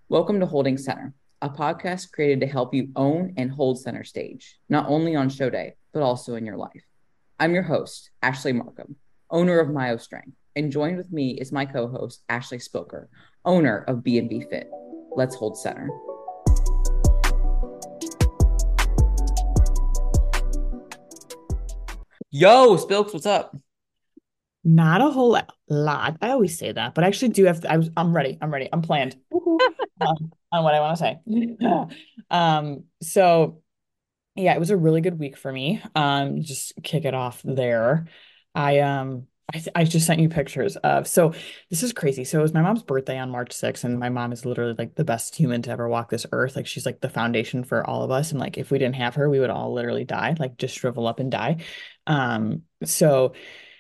Welcome to Holding Center, a podcast created to help you own and hold center stage, not only on show day, but also in your life. I'm your host, Ashley Markham, owner of Myo Strength, and joined with me is my co-host, Ashley Spilker, owner of B&B Fit. Let's hold center. Yo, Spilks, what's up? Not a whole lot. I always say that, but I actually do have. I'm ready. I'm ready. I'm planned. On what I want to say. So yeah, it was a really good week for me. Just kick it off there. I just sent you pictures of. So this is crazy. So it was my mom's birthday on March 6th, and my mom is literally like the best human to ever walk this earth. Like she's like the foundation for all of us, and like if we didn't have her, we would all literally die, like just shrivel up and die. So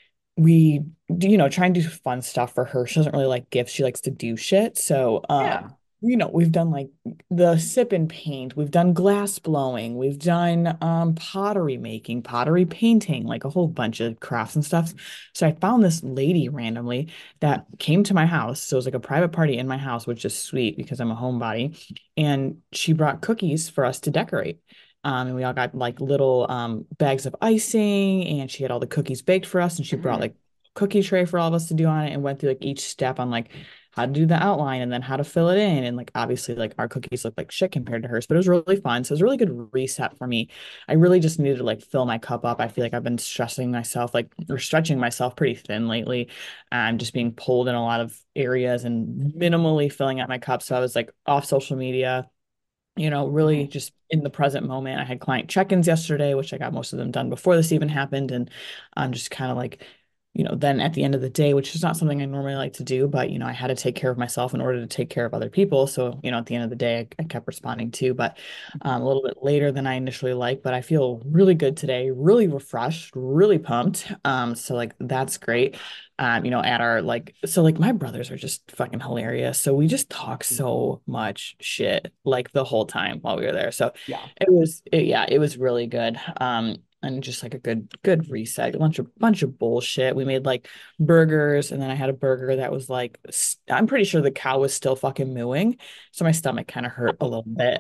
we do, try and do fun stuff for her. She doesn't really like gifts. She likes to do shit. So, Yeah. we've done like the sip and paint, we've done glass blowing, we've done pottery making, pottery painting, like a whole bunch of crafts and stuff. So I found this lady randomly that came to my house. So it was like a private party in my house, which is sweet because I'm a homebody. And she brought cookies for us to decorate. And we all got like little bags of icing, and she had all the cookies baked for us, and she brought Mhm. like cookie tray for all of us to do on it, and went through like each step on like how to do the outline and then how to fill it in. And like obviously like our cookies look like shit compared to hers, but it was really fun. So it was a really good reset for me. I really just needed to like fill my cup up. I feel like I've been stressing myself like or stretching myself pretty thin lately. I'm just being pulled in a lot of areas and minimally filling out my cup. So I was like off social media, really Mhm. just in the present moment. I had client check-ins yesterday, which I got most of them done before this even happened. And I'm just kind of like, then at the end of the day, which is not something I normally like to do, but, I had to take care of myself in order to take care of other people. So, at the end of the day, I kept responding too, but a little bit later than I initially liked, but I feel really good today, really refreshed, really pumped. So like, that's great. At our like my brothers are just fucking hilarious. So we just talk so much shit like the whole time while we were there. So Yeah. yeah, it was really good. And just like a good reset, a bunch of bullshit. We made like burgers, and then I had a burger that was like I'm pretty sure the cow was still fucking mooing, so my stomach kind of hurt a little bit.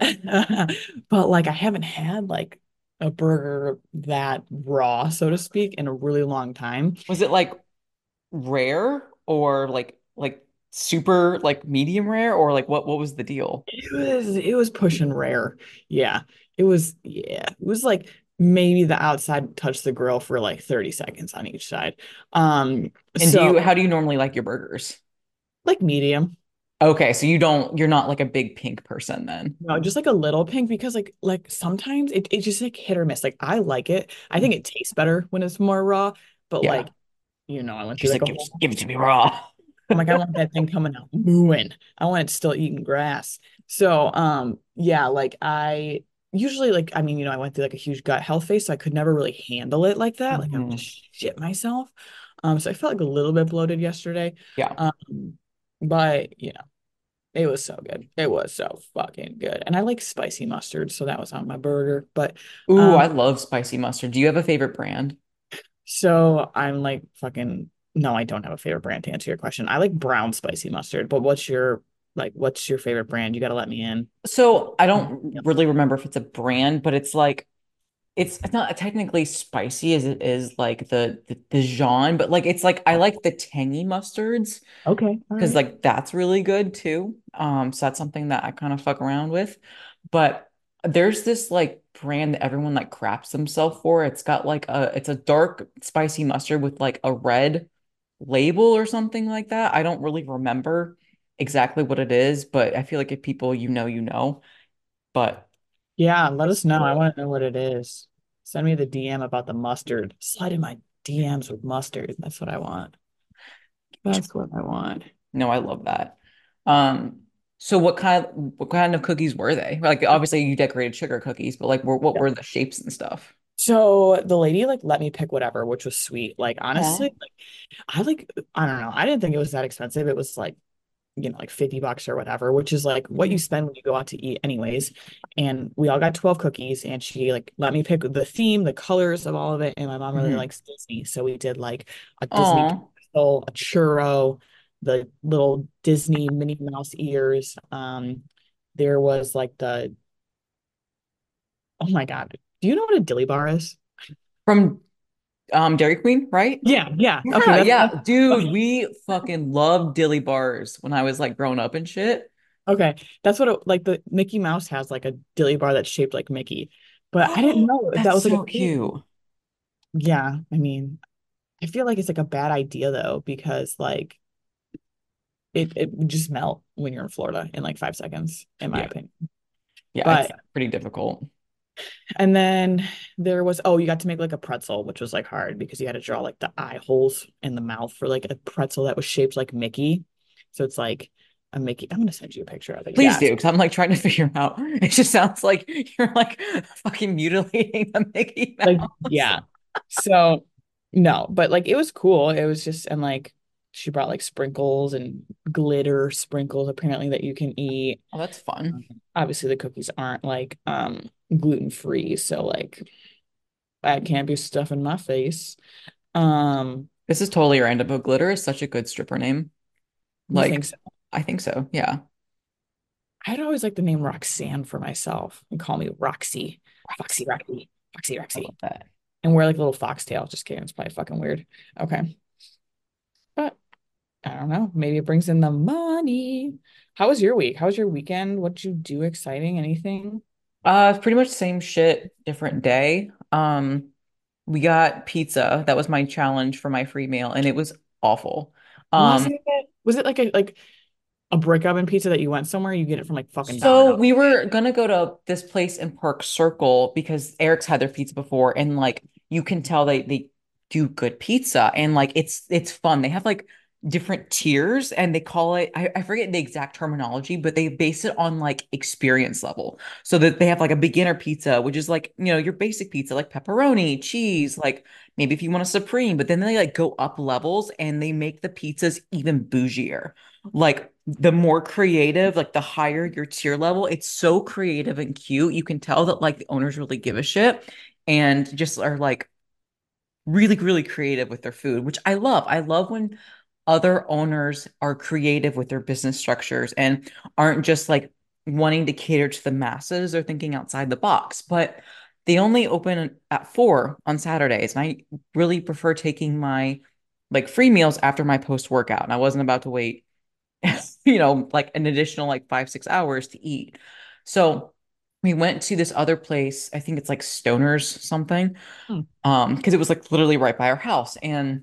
But like I haven't had like a burger that raw, so to speak, in a really long time. Was it like rare or like super like medium rare or like what was the deal? It was pushing rare. Yeah. It was like maybe the outside touched the grill for like 30 seconds on each side. Um And so how do you normally like your burgers? like medium. Okay, so you're not like a big pink person then. No, just like a little pink because like sometimes it's just like hit or miss. Like I like it. I think it tastes better when it's more raw, but Yeah. like, I went through She's like like, a whole give it to me raw. I'm like, I want that thing coming out mooing. I want it still eating grass. So, yeah, like I usually like, I mean, I went through like a huge gut health phase, so I could never really handle it like that. Like I would Mhm. just shit myself. So I felt like a little bit bloated yesterday. Yeah. But it was so good. It was so fucking good. And I like spicy mustard, so that was on my burger. But Ooh, um, I love spicy mustard. Do you have a favorite brand? so I'm like fucking no, I don't have a favorite brand to answer your question. I like brown spicy mustard, but what's your favorite brand? You gotta let me in. So I Yeah. don't really remember if it's a brand, but it's like it's not technically spicy as it is like the Dijon, but like it's like I like the tangy mustards Okay, all because right. like that's really good too. So that's something that I kind of fuck around with. But there's this like brand that everyone like craps themselves for. It's a dark spicy mustard with like a red label or something like that. I don't really remember exactly what it is, but I feel like if people you know. But Yeah, let it's us know. I good. want to know what it is. Send me the DM about the mustard. Slide in my DMs with mustard. That's what I want. That's what I want. No, I love that. So what kind of cookies were they? Like obviously you decorated sugar cookies, but like what were the shapes and stuff? So the lady like let me pick whatever, which was sweet. Like Aw. honestly, I don't know. I didn't think it was that expensive. It was like, like $50 or whatever, which is like what you Mhm. spend when you go out to eat anyways. And we all got 12 cookies, and she like let me pick the theme, the colors of all of it. And my mom really Mhm. likes Disney. So we did like a Disney Aw. castle, a churro, the little Disney Minnie Mouse ears. There was like the, oh my God. Do you know what a dilly bar is? From Dairy Queen, right? Yeah, yeah. Okay, Yeah, that's yeah. Dude, okay. we fucking loved dilly bars when I was like growing up and shit. Okay, that's what like the Mickey Mouse has like a dilly bar that's shaped like Mickey, but I didn't Oh, know if that that's was like a so thing. cute. Yeah, I mean, I feel like it's like a bad idea though because like it would just melt when you're in Florida in like 5 seconds, in my Yeah. opinion. Yeah, it's But pretty difficult. and then there was, oh, you got to make like a pretzel, which was like hard because you had to draw like the eye holes in the mouth for like a pretzel that was shaped like Mickey. So it's like a Mickey. I'm gonna send you a picture of it. Please Yeah, do, it's because I'm like trying to figure out. It just sounds like you're like fucking mutilating a Mickey like, Mouse. yeah. So no, but like it was cool. It was just, and like she brought like sprinkles and glitter sprinkles apparently that you can eat. Oh, that's fun. Obviously the cookies aren't like gluten free, so like I can't be stuffing my face. Um, This is totally random, but Glitter is such a good stripper name. you Like, think so? I think so. Yeah. I'd always like the name Roxanne for myself and call me Roxy. Foxy Roxy. Roxy. Foxy I love Roxy. that. And wear like a little foxtail. Just kidding. It's probably fucking weird. Okay. But I don't know. Maybe it brings in the money. How was your week? How was your weekend? What'd you do exciting? Anything? It's pretty much same shit, different day. We got pizza. That was my challenge for my free meal, and it was awful. Was Um, it? Was it like a brick oven pizza that you went somewhere? You get it from like fucking So Domino's. we were gonna go to this place in Park Circle because Eric's had their pizza before, and like you can tell they do good pizza, and like it's fun. They have like different tiers, and they call it I forget the exact terminology, but they base it on like experience level. So that they have like a beginner pizza, which is like your basic pizza, like pepperoni, cheese, like maybe if you want a supreme, but then they like go up levels and they make the pizzas even bougier, like the more creative, like the higher your tier level, it's so creative and cute. You can tell that like the owners really give a shit and just are like really, really creative with their food, which I love. I love when other owners are creative with their business structures and aren't just like wanting to cater to the masses or thinking outside the box. But they only open at 4 on Saturdays. And I really prefer taking my like free meals after my post workout. And I wasn't about to wait like an additional like 5, 6 hours to eat. So we went to this other place. I think it's like Stoner's something. Hmm. Because it was like literally right by our house. And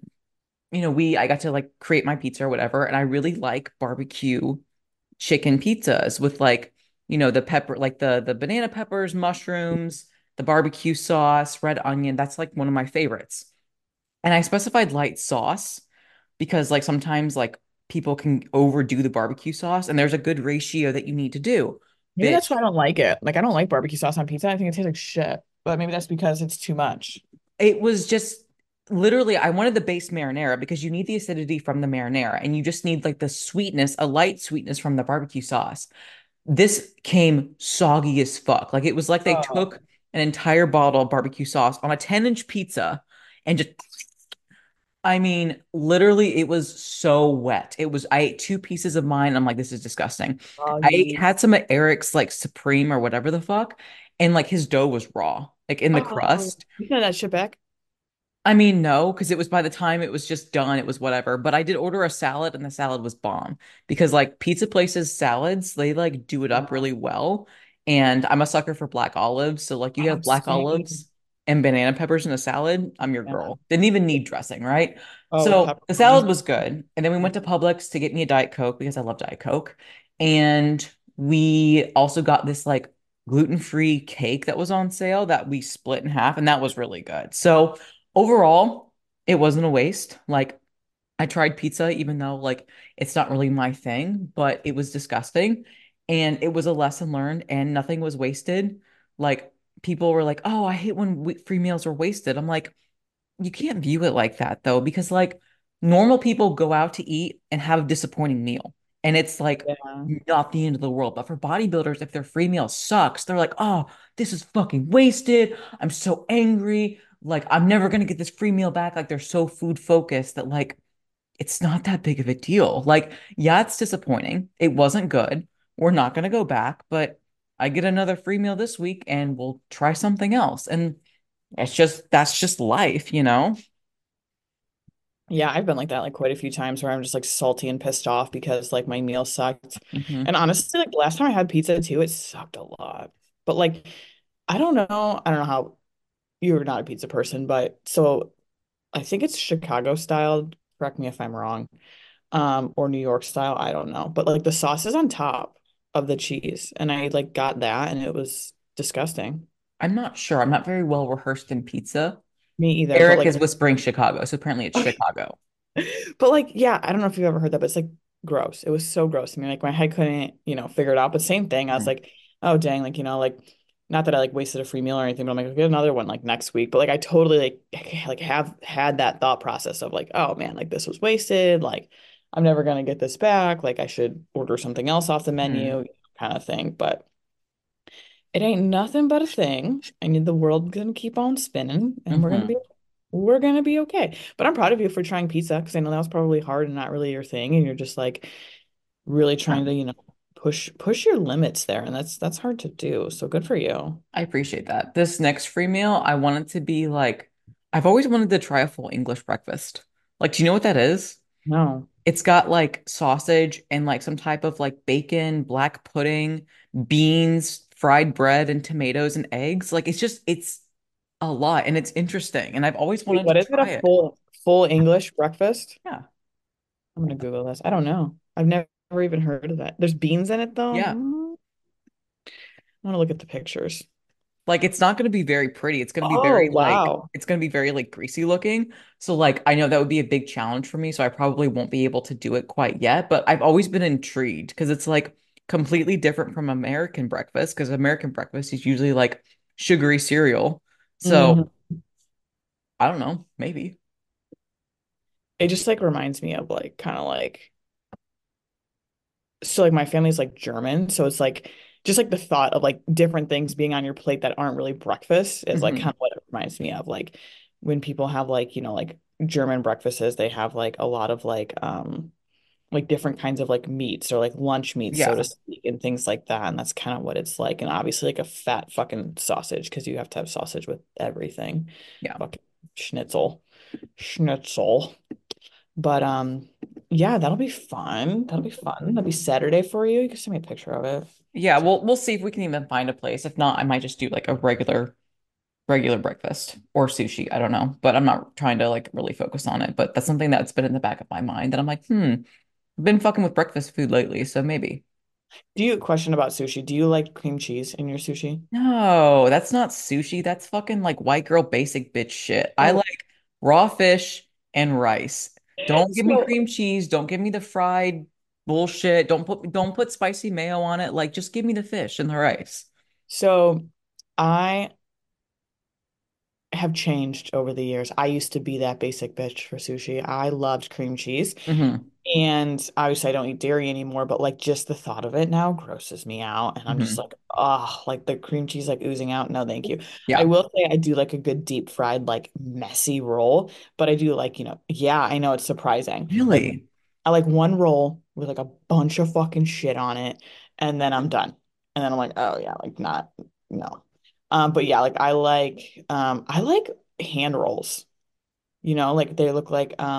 I got to like create my pizza or whatever. And I really like barbecue chicken pizzas with like, the pepper, like the banana peppers, mushrooms, the barbecue sauce, red onion. That's like one of my favorites. And I specified light sauce because like sometimes like people can overdo the barbecue sauce and there's a good ratio that you need to do. Maybe But that's why I don't like it. Like I don't like barbecue sauce on pizza. I think it tastes like shit. But maybe that's because it's too much. it was just literally I wanted the base marinara because you need the acidity from the marinara and you just need like the sweetness, a light sweetness from the barbecue sauce. This came soggy as fuck. Like it was like they Oh, took an entire bottle of barbecue sauce on a 10-inch pizza and just I mean, literally, it was so wet. I ate 2 pieces of mine. I'm like, this is disgusting. soggy. Had some of Eric's like Supreme or whatever the fuck, and like his dough was raw, like in the Oh, crust. you send that shit back? I mean, no, because it was by the time it was just done, it was whatever. But I did order a salad and the salad was bomb because like pizza places salads, they like do it up Oh, really well. And I'm a sucker for black olives. So like you oh, have black same. olives and banana peppers in a salad, I'm your Yeah. girl. Didn't even need dressing, right? Oh, So the salad pepperoni. was good. And then we went to Publix to get me a Diet Coke because I love Diet Coke. And we also got this like gluten-free cake that was on sale that we split in half, and that was really good. So overall, it wasn't a waste. Like I tried pizza, even though like it's not really my thing, but it was disgusting. And it was a lesson learned and nothing was wasted. Like people were like, oh, I hate when free meals are wasted. I'm like, you can't view it like that though, because like normal people go out to eat and have a disappointing meal. And it's like Yeah. not the end of the world. But for bodybuilders, if their free meal sucks, they're like, oh, this is fucking wasted. I'm so angry. Like, I'm never gonna get this free meal back. Like, they're so food focused that like it's not that big of a deal. Like, yeah, it's disappointing. It wasn't good. we're not going to go back, but I get another free meal this week and we'll try something else. And that's just life, you know? Yeah, I've been like that like quite a few times where I'm just like salty and pissed off because like my meal sucked. Hmm. And honestly, like last time I had pizza too, it sucked a lot. But like I don't know how you're not a pizza person, but so I think it's Chicago style. Correct me if I'm wrong. Or New York style, I don't know. But like the sauce is on top of the cheese, and I like got that and it was disgusting. I'm not sure. I'm not very well rehearsed in pizza. Me either, but Eric like is whispering Chicago, so apparently it's Chicago. but like, yeah, I don't know if you've ever heard that, but it's like gross. It was so gross. I mean, like my head couldn't, figure it out. But same thing. I was Mhm. like, oh dang, like, like not that I like wasted a free meal or anything, but I'm like, I'll get another one like next week. But like I totally like have had that thought process of like, oh man, like this was wasted. Like I'm never gonna get this back. Like I should order something else off the Mhm. menu, kind of thing. But it ain't nothing but a thing. I mean, the world's gonna keep on spinning and Mhm. we're gonna be okay. But I'm proud of you for trying pizza because I know that was probably hard and not really your thing. And you're just like really Yeah, trying to, push your limits there. And that's hard to do. So good for you. I appreciate that. This next free meal, I want it to be like, I've always wanted to try a full English breakfast. Like, do you know what that is? No. It's got like sausage and like some type of like bacon, black pudding, beans, fried bread, and tomatoes and eggs. Like, it's a lot and it's interesting. And I've always Wait, wanted to what is it? A try it. full English breakfast? Yeah. I'm gonna Google this. I don't know. I've never even heard of that. There's beans in it though. Yeah. I want to look at the pictures. Like it's not going to be very pretty. It's going to be Oh, very like wow. it's going to be very like greasy looking. So like I know that would be a big challenge for me, so I probably won't be able to do it quite yet, but I've always been intrigued because it's like completely different from American breakfast because American breakfast is usually like sugary cereal. So, Mhm. I don't know, maybe. It just like reminds me of like kind of like so like my family's like German, so it's like just like the thought of like different things being on your plate that aren't really breakfast is like kind Hmm. of what it reminds me of. Like when people have like, like German breakfasts, they have like a lot of like different kinds of like meats or like lunch meats, so to Yeah. speak, and things like that. And that's kind of what it's like. And obviously like a fat fucking sausage because you have to have sausage with everything. Yeah. Fucking schnitzel. Schnitzel. But yeah, that'll be fun. That'll be fun. That'll be Saturday for you. You can send me a picture of it. Yeah, we'll see if we can even find a place. If not, I might just do like a regular breakfast or sushi. I don't know, but I'm not trying to like really focus on it. But that's something that's been in the back of my mind that I'm like, I've been fucking with breakfast food lately, so maybe. Do you question about sushi? Do you like cream cheese in your sushi? No, that's not sushi. That's fucking like white girl basic bitch shit. I So, like raw fish and rice. Don't give me so, cream cheese. Don't give me the fried bullshit. Don't put spicy mayo on it. Like just give me the fish and the rice. so I have changed over the years. I used to be that basic bitch for sushi. I loved cream cheese. Hmm. And obviously, I don't eat dairy anymore, but like just the thought of it now grosses me out. And I'm just Hmm. like, oh, like the cream cheese like oozing out. No, thank you. I Yeah. will say I do like a good deep fried, like messy roll, but I do like, yeah, I know it's surprising. Like, Really? I like one roll with like a bunch of fucking shit on it, and then I'm done. And then I'm like, oh yeah, like not, no. But yeah, like I like hand rolls, like they look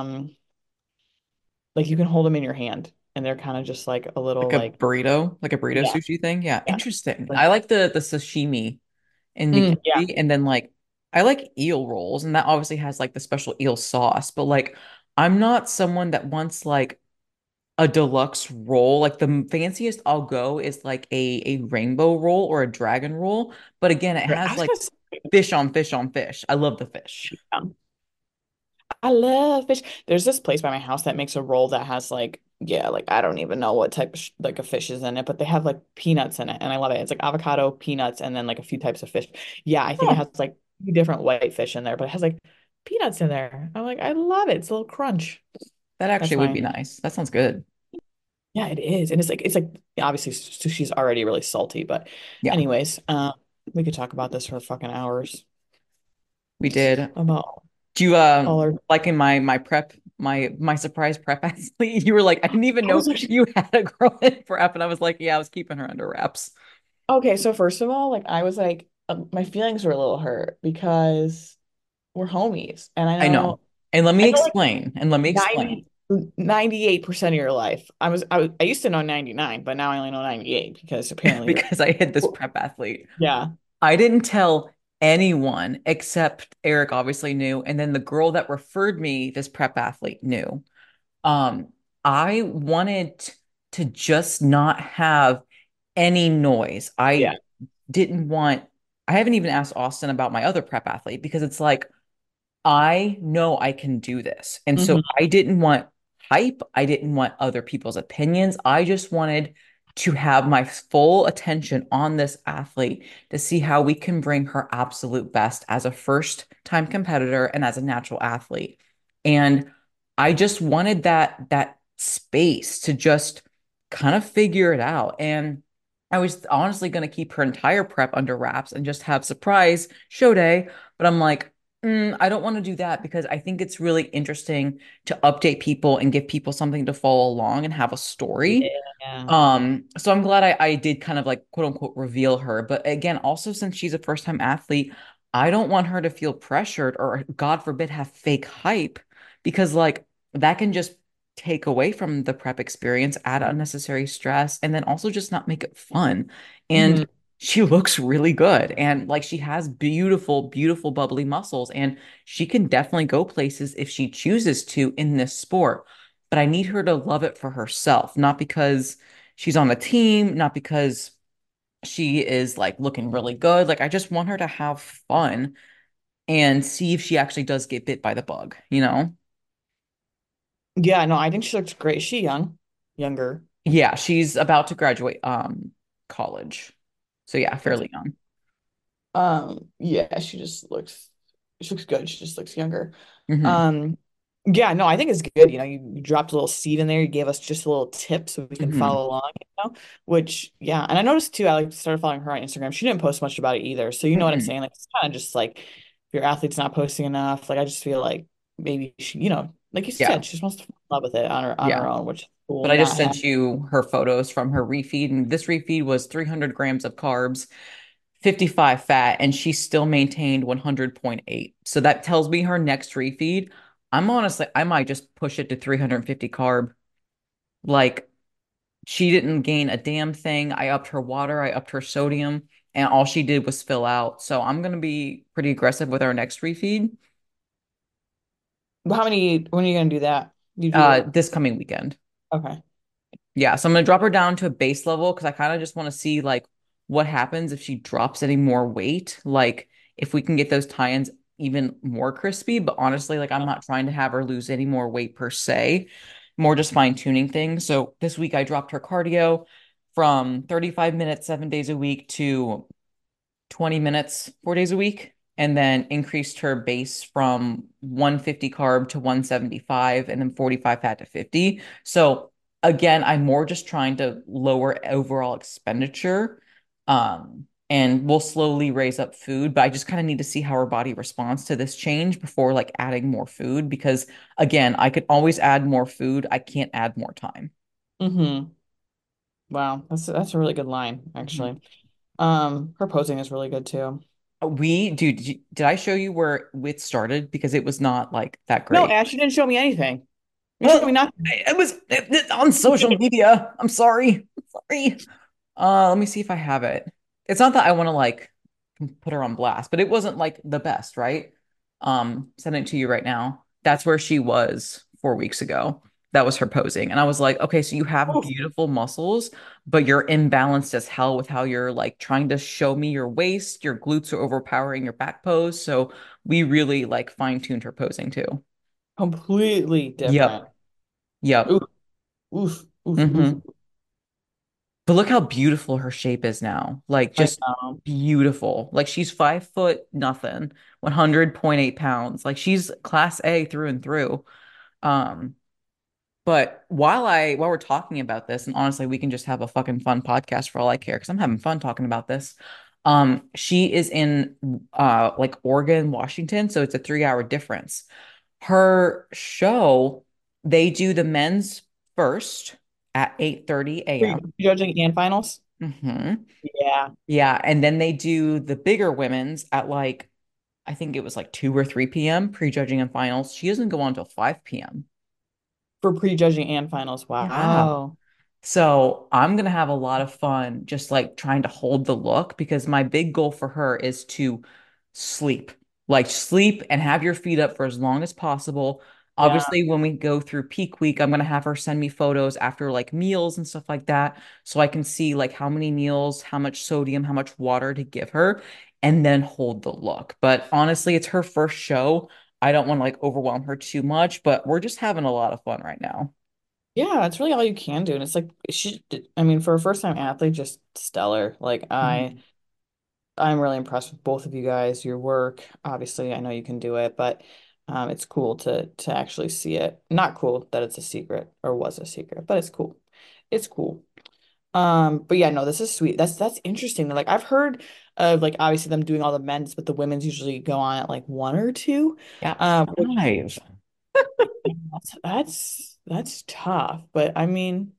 like you can hold them in your hand and they're kind of just like a little like Like a burrito yeah, sushi thing. Yeah, yeah. interesting. Like, I like the sashimi and yeah. nigiri, and then like I like eel rolls, and that obviously has like the special eel sauce. But like, I'm not someone that wants like a deluxe roll. Like the fanciest I'll go is like a rainbow roll or a dragon roll. But again, it Right. I has was like gonna say, fish on fish on fish. I love the fish. I love fish. There's this place by my house that makes a roll that has like, yeah, like I don't even know what type of like a fish is in it, but they have like peanuts in it, and I love it. It's like avocado, peanuts, and then like a few types of fish. Yeah, I think it Oh, has like different white fish in there, but it has like peanuts in there. I'm like, I love it. It's a little crunch. that actually That's would why. be nice. That sounds good. Yeah, it is, and it's like obviously sushi's already really salty, but Yeah, anyways, we could talk about this for fucking hours we did. about. Do you Color. like in my prep my surprise prep athlete? You were like, I didn't even I know was actually you had a girl in prep, and I was like, yeah, I was keeping her under wraps. okay. So first of all, like I was like, my feelings were a little hurt because we're homies, and I know. And I know like let me explain 90, 98% of your life. I used to know 99, but now I only know 98 because apparently you're because I had this prep athlete. yeah. I didn't tell anyone except Eric obviously knew, and then the girl that referred me this prep athlete knew. Um, I wanted to just not have any noise. Yeah. Didn't want, I haven't even asked Austin about my other prep athlete because it's like, I know I can do this. And so Hmm. I didn't want hype. I didn't want other people's opinions. I just wanted to have my full attention on this athlete to see how we can bring her absolute best as a first time competitor and as a natural athlete. And I just wanted that space to just kind of figure it out. And I was honestly going to keep her entire prep under wraps and just have surprise show day. But I'm like, I don't want to do that because I think it's really interesting to update people and give people something to follow along and have a story. Yeah. So I'm glad I did kind of like quote unquote reveal her. But again, also since she's a first time athlete, I don't want her to feel pressured or God forbid have fake hype because like that can just take away from the prep experience, add unnecessary stress, and then also just not make it fun. Hmm. And she looks really good and like she has beautiful, beautiful bubbly muscles and she can definitely go places if she chooses to in this sport. But I need her to love it for herself, not because she's on a team, not because she is like looking really good. Like I just want her to have fun and see if she actually does get bit by the bug, you know? Yeah, no, I think she looks great. Is she young? Younger. Yeah, she's about to graduate college. So yeah, That's fairly young. yeah, she looks good. She just looks younger. Hmm. Um, yeah, no, I think it's good. You dropped a little seed in there. You gave us just a little tip so we can Hmm. follow along, which yeah, and I noticed too, I like started following her on Instagram. She didn't post much about it either. So you know what I'm Hmm. saying? Like it's kind of just like if your athlete's not posting enough, like I just feel like maybe she, like you Yeah. said, she just wants to fall in love with it on Yeah. her own, which is cool, But I just not have sent you her photos from her refeed, and this refeed was 300 grams of carbs, 55 fat, and she still maintained 100.8. So that tells me her next refeed, I'm honestly, I might just push it to 350 carb. Like she didn't gain a damn thing. I upped her water, I upped her sodium, and all she did was fill out. So I'm gonna be pretty aggressive with our next refeed, how many when are you gonna do that? You do it. this coming weekend. Okay. Yeah, so I'm gonna drop her down to a base level because I kind of just want to see like what happens if she drops any more weight. Like if we can get those tie-ins even more crispy. But honestly, like I'm not trying to have her lose any more weight per se, more just fine-tuning things. So this week I dropped her cardio from 35 minutes 7 days a week to 20 minutes 4 days a week, and then increased her base from 150 carb to 175 and then 45 fat to 50. So again, I'm more just trying to lower overall expenditure. And we'll slowly raise up food, but I just kind of need to see how her body responds to this change before like adding more food because again, I could always add more food. I can't add more time. Mm-hmm. Wow, that's a really good line, Mhm. actually. Her posing is really good too. Did I show you where it started? Because it was not like that No, great. Ash, you didn't show me anything. You didn't show me Well, nothing. it was on social media. I'm sorry. Sorry. Let me see if I have it. It's not that I want to like put her on blast, but it wasn't like the best, right? Sending it to you right now. That's where she was 4 weeks ago. That was her posing. And I was like, okay, so you have Oof. beautiful muscles, but you're imbalanced as hell with how you're like trying to show me your waist. Your glutes are overpowering your back pose. So we really like fine-tuned her posing too. Completely different. Yep. Yep. Oof, oof, oof, oof. Hmm. But look how beautiful her shape is now. Like I just know. beautiful. Like she's 5 foot nothing, 100.8 pounds. Like she's class A through and through. Um, but while we're talking about this, and honestly, we can just have a fucking fun podcast for all I care, because I'm having fun talking about this. She is in like Oregon, Washington, so it's a 3 hour difference. Her show, they do the men's first at 8:30 a.m. Judging and finals? Hmm. Yeah. Yeah, and then they do the bigger women's at like I think it was like 2 or 3 p.m. prejudging and finals. She doesn't go on until 5 p.m. For prejudging and finals. Yeah. Wow. So I'm gonna have a lot of fun just like trying to hold the look because my big goal for her is to sleep. Like sleep and have your feet up for as long as possible. Yeah. Obviously, when we go through peak week, I'm gonna have her send me photos after like meals and stuff like that so I can see like how many meals, how much sodium, how much water to give her, and then hold the look. But honestly, it's her first show. I don't want to like overwhelm her too much, but we're just having a lot of fun right now. Yeah, that's really all you can do. And it's like I mean, for a first time athlete, just stellar. Like Mhm. I'm really impressed with both of you guys, your work. Obviously, I know you can do it, but it's cool to actually see it. Not cool that it's a secret or was a secret, but it's cool. It's cool. But yeah, no, this is sweet. That's interesting. Like I've heard of like obviously them doing all the men's, but the women's usually go on at like one or two. Yeah, Which 5. that's tough. But I mean,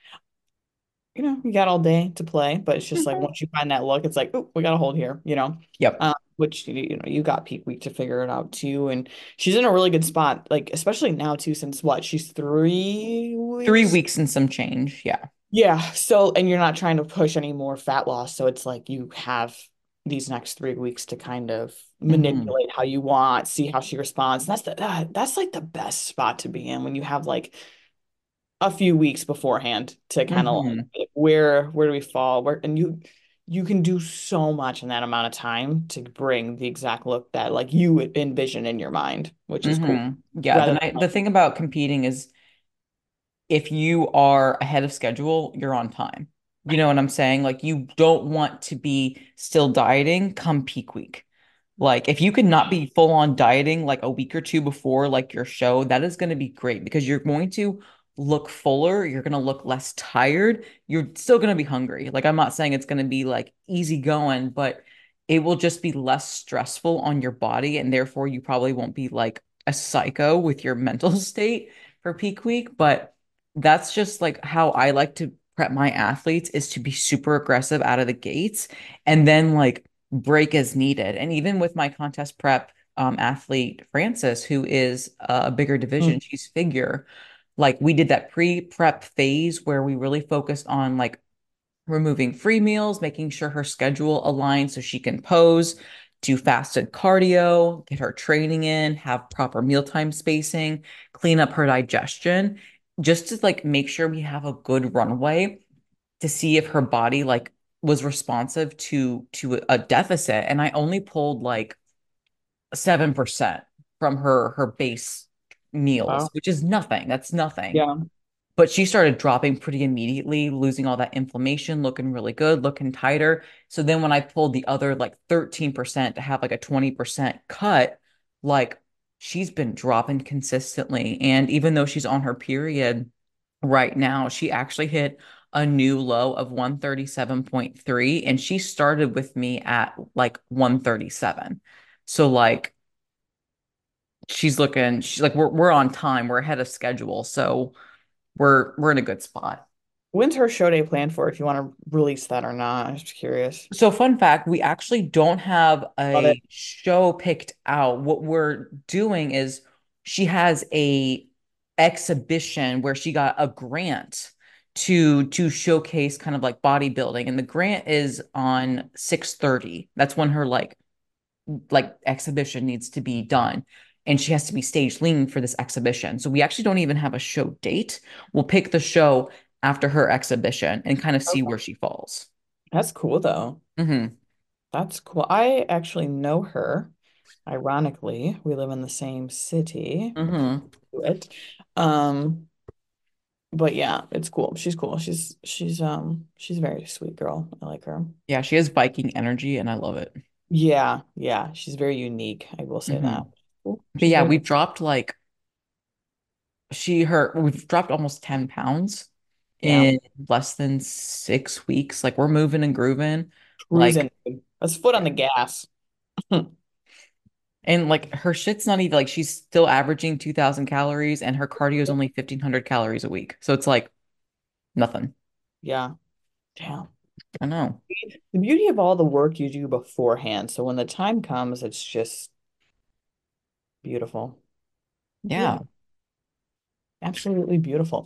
you got all day to play, but it's just like once you find that look, it's like, oh, we got to hold here, Yep. Which you got peak week to figure it out too, and she's in a really good spot, like especially now too, since what she's 3 weeks. 3 weeks and some change. Yeah. Yeah, so and you're not trying to push any more fat loss, so it's like you have these next 3 weeks to kind of Hmm. manipulate how you want, see how she responds. And that's like the best spot to be in when you have like a few weeks beforehand to kind of Hmm. like where do we fall? Where and you can do so much in that amount of time to bring the exact look that like you would envision in your mind, which is cool. Hmm. Yeah. Rather than The thing about competing is if you are ahead of schedule, you're on time. You know what I'm saying? Like you don't want to be still dieting come peak week. Like if you could not be full on dieting like a week or two before like your show, that is going to be great because you're going to look fuller, you're going to look less tired, you're still going to be hungry. Like I'm not saying it's going to be like easy going, but it will just be less stressful on your body and therefore you probably won't be like a psycho with your mental state for peak week, but that's just like how I like to prep my athletes is to be super aggressive out of the gates and then like break as needed. And even with my contest prep athlete, Frances, who is a bigger division, Mm. she's figure. Like we did that pre-prep phase where we really focused on like removing free meals, making sure her schedule aligns so she can pose, do fasted cardio, get her training in, have proper mealtime spacing, clean up her digestion, just to like make sure we have a good runway to see if her body like was responsive to a deficit. And I only pulled like 7% from her base meals, Wow. which is nothing. That's nothing. Yeah. But she started dropping pretty immediately, losing all that inflammation, looking really good, looking tighter. So then when I pulled the other like 13% to have like a 20% cut, like she's been dropping consistently. And even though she's on her period right now, she actually hit a new low of 137.3 and she started with me at like 137. So like she's like we're on time, we're ahead of schedule. So we're in a good spot. When's her show day planned for? If you want to release that or not, I'm just curious. So fun fact, we actually don't have Love it. a show picked out. What we're doing is she has a exhibition where she got a grant to showcase kind of like bodybuilding and the grant is on 6:30. That's when her like exhibition needs to be done. And she has to be stage lean for this exhibition. So we actually don't even have a show date. We'll pick the show after her exhibition and kind of see Okay. where she falls. That's cool though. Hmm. That's cool. I actually know her. Ironically, we live in the same city. Hmm. It. Um, but yeah, it's cool. She's cool. She's a very sweet girl. I like her. Yeah, she has Viking energy and I love it. Yeah, yeah. She's very unique. I will say Hmm. that. Cool. But She's yeah, very cool. we've dropped almost 10 pounds Yeah. in less than 6 weeks. Like we're moving and grooving. Like Cruising. That's foot on Yeah. the gas. And like her shit's not even like she's still averaging 2,000 calories and her cardio is only 1,500 calories a week. So it's like nothing. Yeah. Damn. I know. The beauty of all the work you do beforehand. So when the time comes, it's just beautiful. Yeah, Beautiful. Absolutely beautiful.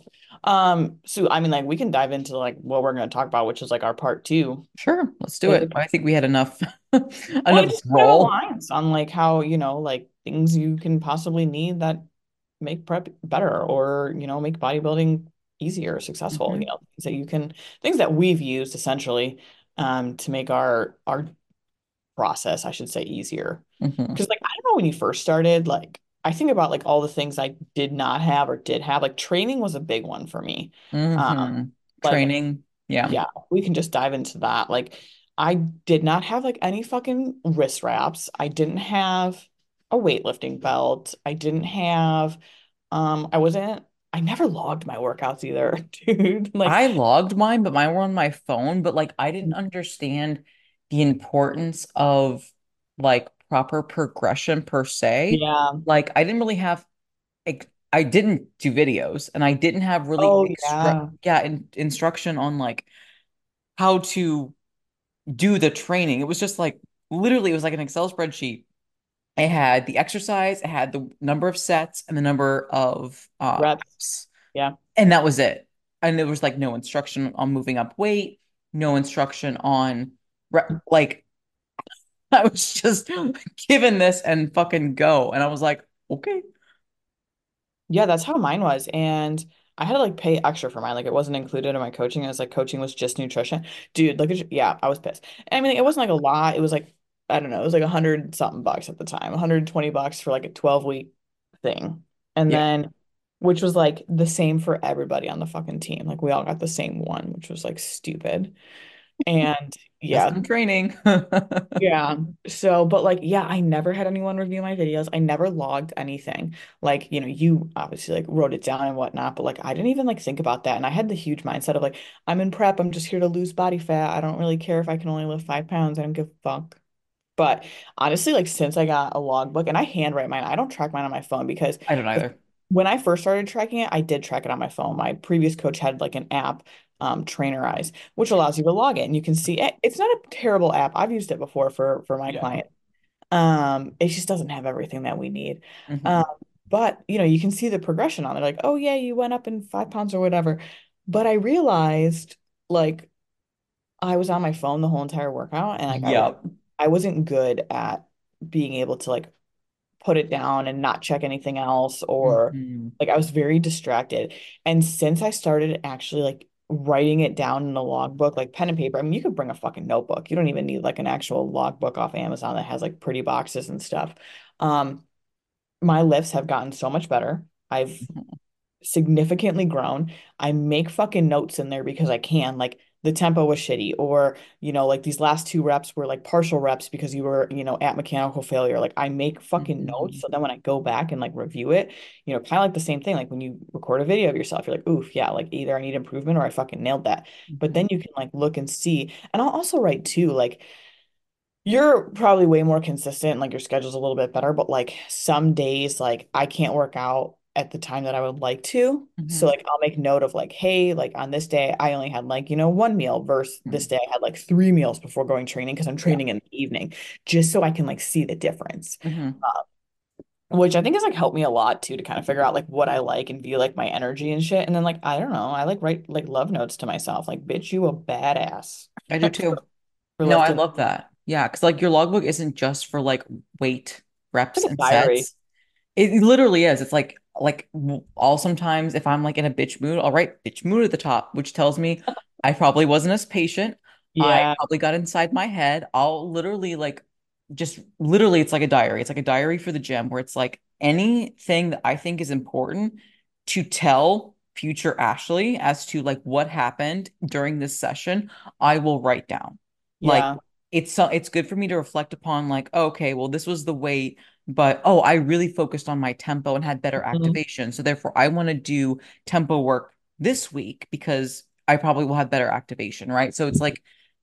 So I mean, like we can dive into like what we're going to talk about, which is like our part two. sure. Let's do Like, it. I think we had enough well, enough it just kind of roll. aligns on like how, like things you can possibly need that make prep better or, make bodybuilding easier, successful, Hmm. things that things that we've used essentially to make our process, I should say, easier. Hmm. Because like I don't know when you first started, like I think about like all the things I did not have or did have. Like training was a big one for me. Hmm. Like Training. Yeah. yeah, we can just dive into that. Like I did not have like any fucking wrist wraps. I didn't have a weightlifting belt. I didn't have I wasn't I never logged my workouts either, dude. Like I logged mine, but mine were on my phone. But like, I didn't understand the importance of like proper progression per se. yeah. Like, I didn't really have, like, I didn't do videos and I didn't have really Oh yeah. instruction on like how to do the training. It was just like literally, it was like an Excel spreadsheet. It had the exercise, it had the number of sets and the number of Reps. reps. Yeah. And that was it. And there was like no instruction on moving up weight, no instruction on like I was just given this and fucking go. And I was like, okay. Yeah, that's how mine was. And I had to like pay extra for mine. Like it wasn't included in my coaching. It was like coaching was just nutrition. Dude, like yeah, I was pissed. And I mean, like, it wasn't like a lot. It was like, I don't know, it was like 100 something bucks at the time, 120 bucks for like a 12-week thing. And Yeah. then, which was like the same for everybody on the fucking team. Like we all got the same one, which was like stupid. And yeah, Custom training. yeah. So, but like, yeah, I never had anyone review my videos. I never logged anything. Like, you obviously like wrote it down and whatnot, but like I didn't even like think about that. And I had the huge mindset of like, I'm in prep. I'm just here to lose body fat. I don't really care if I can only lift 5 pounds. I don't give a fuck. But honestly, like since I got a logbook and I handwrite mine, I don't track mine on my phone because I don't the, either. when I first started tracking it, I did track it on my phone. My previous coach had like an app, Trainerize, which allows you to log in. You can see it. It's not a terrible app. I've used it before for my Yeah. client. It just doesn't have everything that we need. Um, Hmm. but you can see the progression on it. Like, oh yeah, you went up in 5 pounds or whatever. But I realized like I was on my phone the whole entire workout and like Yep. I wasn't good at being able to like put it down and not check anything else or Hmm. like I was very distracted. And since I started actually like writing it down in a logbook, like pen and paper, I mean, you could bring a fucking notebook. You don't even need like an actual logbook off Amazon that has like pretty boxes and stuff. Um, my lifts have gotten so much better. I've significantly grown. I make fucking notes in there because I can. Like the tempo was shitty, or like these last two reps were like partial reps because you were, at mechanical failure. Like I make fucking notes. Hmm. So then when I go back and like review it, kind of like the same thing. Like when you record a video of yourself, you're like, oof, yeah, like either I need improvement or I fucking nailed that. But Hmm. then you can like look and see. And I'll also write too, like you're probably way more consistent, like your schedule's a little bit better, but like some days, like I can't work out at the time that I would like to. So Hmm. like I'll make note of like, hey, like on this day I only had like, one meal versus this day I had like 3 meals before going training because I'm Yeah. training in the evening, just so I can like see the difference. Hmm. Which I think has like helped me a lot too to kind of figure out like what I like and view like my energy and shit. And then like I don't know, I like write like love notes to myself, like bitch, you a badass I do too. for No, I lifting. love that. Yeah, because like your logbook isn't just for like weight, It's reps, like a and diary. sets. It literally is. It's like all sometimes if I'm like in a bitch mood, I'll write bitch mood at the top, which tells me I probably wasn't as patient. I Yeah. probably got inside my head. I'll literally like just literally it's like a diary. It's like a diary for the gym where it's like anything that I think is important to tell future Ashley as to like what happened during this session, I will write down. Like Yeah. it's good for me to reflect upon like, okay, well, this was the weight but oh, I really focused on my tempo and had better Mhm. activation. So therefore, I want to do tempo work this week because I probably will have better activation, right? So it's like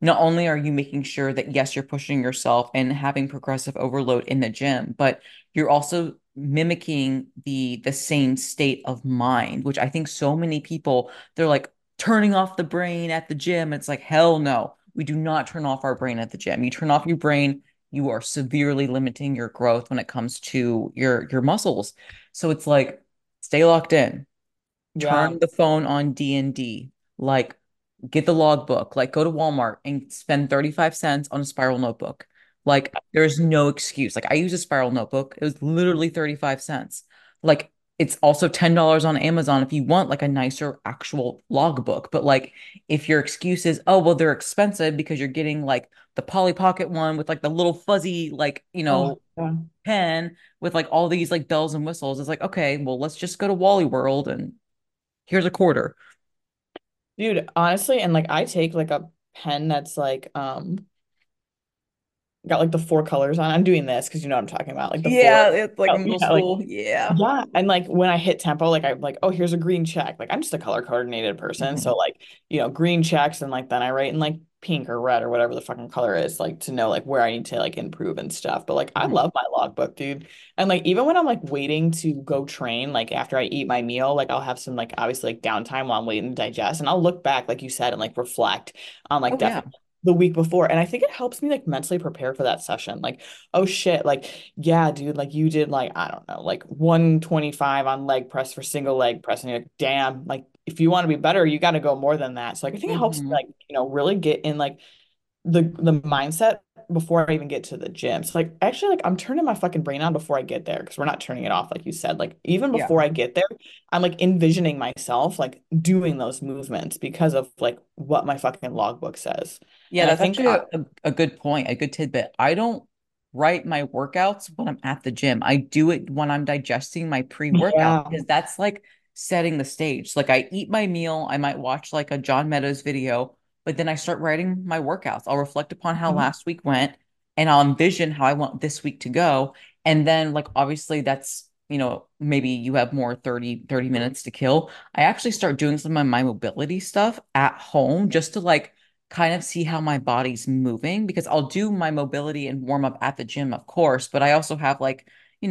not only are you making sure that yes, you're pushing yourself and having progressive overload in the gym, but you're also mimicking the same state of mind, which I think so many people they're like turning off the brain at the gym. It's like hell no. We do not turn off our brain at the gym. You turn off your brain, you are severely limiting your growth when it comes to your muscles. So it's like stay locked in, Yeah. turn the phone on D&D, like get the logbook, like go to Walmart and spend 35 cents on a spiral notebook. Like there's no excuse. Like I use a spiral notebook. It was literally 35 cents. Like it's also $10 on Amazon if you want like a nicer actual logbook. But like if your excuse is, oh, well, they're expensive because you're getting like the Polly Pocket one with like the little fuzzy, like, Oh, yeah. pen with like all these like bells and whistles, it's like, okay, well, let's just go to Wally World and here's a quarter. Dude, honestly, and like I take like a pen that's like got like the four colors on. I'm doing this because you know what I'm talking about. Like the four. Yeah, it's like Oh, middle yeah, like school. Yeah. yeah. And like when I hit tempo, like I'm like, oh, here's a green check. Like I'm just a color coordinated person. Mhm. So like, green checks and like then I write in like pink or red or whatever the fucking color is, like to know like where I need to like improve and stuff. But like I Mhm. love my logbook, dude. And like even when I'm like waiting to go train, like after I eat my meal, like I'll have some like obviously like downtime while I'm waiting to digest. And I'll look back, like you said, and like reflect on like Oh yeah. definitely the week before. And I think it helps me like mentally prepare for that session. Like, oh shit, like, yeah, dude, like you did like, I don't know, like 125 on leg press for single leg press. And you're like, damn, like if you want to be better, you got to go more than that. So like I think it helps me Hmm. like, really get in like the mindset before I even get to the gym. So like actually like I'm turning my fucking brain on before I get there because we're not turning it off like you said. Like even Yeah. before I get there, I'm like envisioning myself like doing those movements because of like what my fucking logbook says. Yeah, And I that's think actually a good point, a good tidbit. I don't write my workouts when I'm at the gym. I do it when I'm digesting my pre-workout yeah. because that's like setting the stage. Like I eat my meal, I might watch like a John Meadows video, but then I start writing my workouts. I'll reflect upon how Mhm. last week went and I'll envision how I want this week to go. And then like obviously that's, maybe you have more thirty minutes to kill. I actually start doing some of my mobility stuff at home just to like kind of see how my body's moving because I'll do my mobility and warm up at the gym, of course, but I also have like,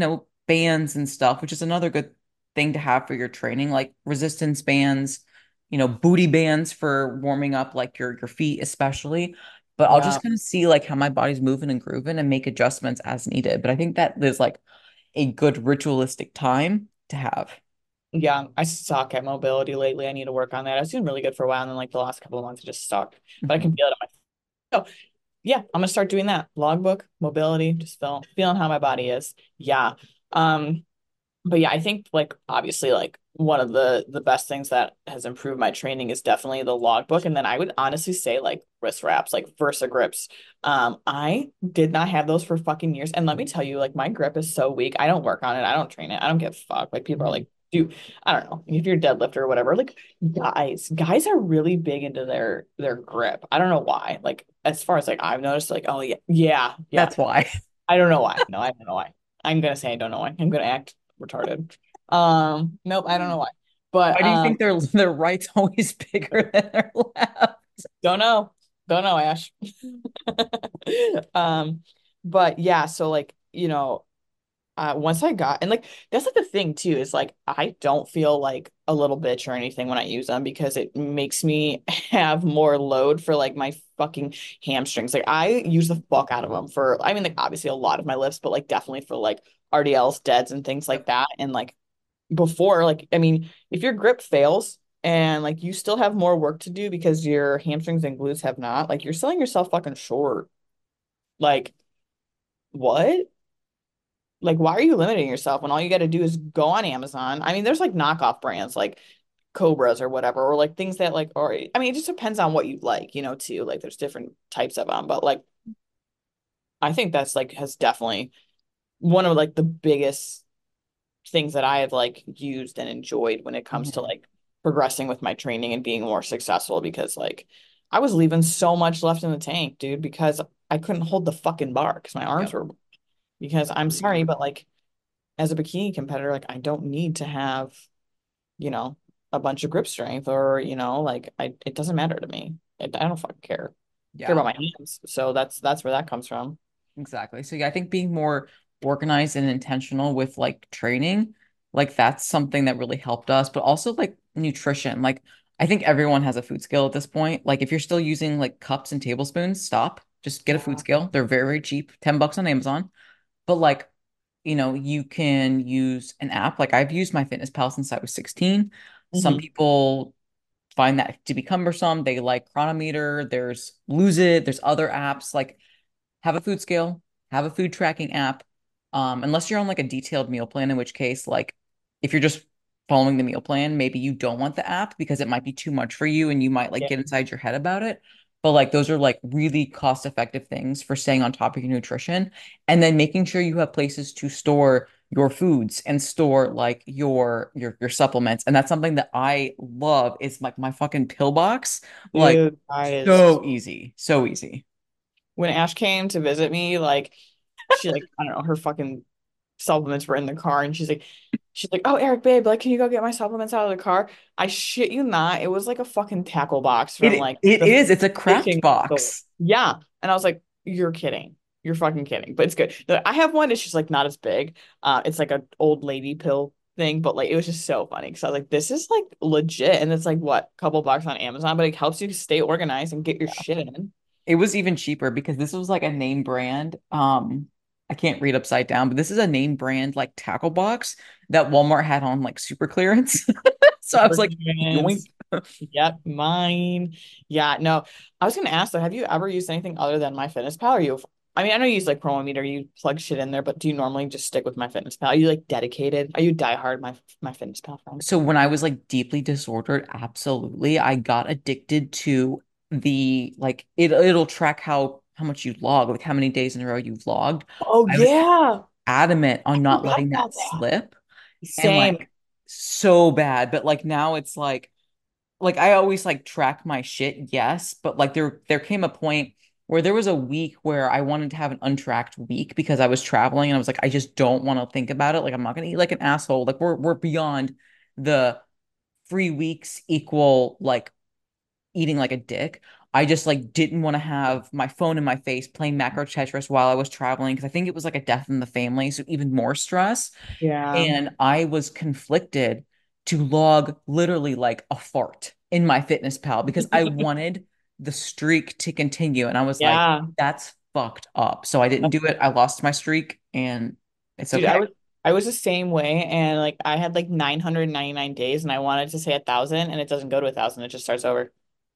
bands and stuff, which is another good thing to have for your training, like resistance bands, booty bands for warming up like your feet especially. But I'll Yeah. just kind of see like how my body's moving and grooving and make adjustments as needed. But I think that is like a good ritualistic time to have. Yeah, I suck at mobility lately. I need to work on that. I was doing really good for a while, and then like the last couple of months, I just suck. But I can Mhm. feel it on my. So yeah, I'm gonna start doing that. Logbook, mobility, just feeling how my body is. Yeah. Um, but yeah, I think like obviously like one of the best things that has improved my training is definitely the logbook. And then I would honestly say like wrist wraps, like Versa grips. I did not have those for fucking years. And let me tell you, like my grip is so weak. I don't work on it. I don't train it. I don't give a fuck. Like people are Mhm. like, dude, I don't know. If you're a deadlifter or whatever, like guys are really big into their grip. I don't know why. Like as far as like I've noticed, like, oh yeah, yeah, yeah. That's why. I don't know why. No, I don't know why. I'm gonna say I don't know why. I'm gonna act retarded. Nope, I don't know why. But Why do you think their right's always bigger than their left? don't know. Don't know, Ash. Um, but yeah, so like, once I got and like that's like the thing too, is like I don't feel like a little bitch or anything when I use them because it makes me have more load for like my fucking hamstrings. Like I use the fuck out of them for I mean like obviously a lot of my lifts, but like definitely for like RDLs, deads and things like Yep. that. And like before, like I mean, if your grip fails and like you still have more work to do because your hamstrings and glutes have not, like you're selling yourself fucking short. Like what? Like, why are you limiting yourself when all you got to do is go on Amazon? I mean, there's like knockoff brands like Cobras or whatever, or like things that like, or I mean, it just depends on what you like, too. Like, there's different types of them, but like, I think that's like has definitely one of like the biggest things that I have like used and enjoyed when it comes to Mhm. like progressing with my training and being more successful because like I was leaving so much left in the tank, dude, because I couldn't hold the fucking bar because my arms Yep. were because I'm sorry, but like as a bikini competitor, like I don't need to have, you know, a bunch of grip strength or, like it doesn't matter to me. I don't fucking care. care Yeah. about my hands. So that's where that comes from. Exactly. So yeah, I think being more organized and intentional with like training, like that's something that really helped us, but also like nutrition. Like I think everyone has a food scale at this point. Like if you're still using like cups and tablespoons, stop. Just get a food Yeah. scale. They're very, very cheap, $10 on Amazon. But like, you can use an app. Like I've used MyFitnessPal since I was 16. Some Hmm. people find that to be cumbersome. They like Chronometer, there's Lose It, there's other apps. Like have a food scale, have a food tracking app. Unless you're on like a detailed meal plan, in which case, like if you're just following the meal plan, maybe you don't want the app because it might be too much for you and you might like Yeah. get inside your head about it. But like those are like really cost-effective things for staying on top of your nutrition and then making sure you have places to store your foods and store like your supplements. And that's something that I love is like my fucking pill box. Like Dude, guys. so easy, so easy. When Ash came to visit me, like she like, I don't know, her fucking supplements were in the car and she's like, oh Eric, babe, like can you go get my supplements out of the car? I shit you not, it was like a fucking tackle box from It like it the is. It's a craft fishing store. box. Yeah. And I was like, you're kidding. You're fucking kidding. But it's good. I have one, it's just like not as big. It's like an old lady pill thing, but like it was just so funny because I was like, this is like legit. And it's like what, couple bucks on Amazon, but it helps you stay organized and get your shit in. It was even cheaper because this was like a name brand. I can't read upside down, but this is a name brand like tackle box that Walmart had on like super clearance. So I was like, yoink. Fragrance. Yep, mine. Yeah, no. I was gonna ask though, have you ever used anything other than MyFitnessPal? Or you, I mean, I know you use like Promometer, you plug shit in there, but do you normally just stick with MyFitnessPal? Are you like dedicated? Are you diehard MyFitnessPal friend? So when I was like deeply disordered, absolutely, I got addicted to the like it'll track how much you log, like how many days in a row you've logged. Oh I was yeah. adamant I on not forgot letting that about that. slip and Same. like so bad, but like now it's like I always like track my shit, yes, but like there came a point where there was a week where I wanted to have an untracked week because I was traveling and I was like, I just don't want to think about it. Like I'm not gonna eat like an asshole. Like we're beyond the free weeks equal like eating like a dick. I just like didn't want to have my phone in my face playing macro Tetris while I was traveling because I think it was like a death in the family, so even more stress. Yeah. And I was conflicted to log literally like a fart in my fitness pal because I wanted the streak to continue. And I was like, Yeah. that's fucked up. So I didn't do it. I lost my streak and it's Dude, okay. I was the same way and like I had like 999 days and I wanted to say 1,000 and it doesn't go to 1,000, it just starts over.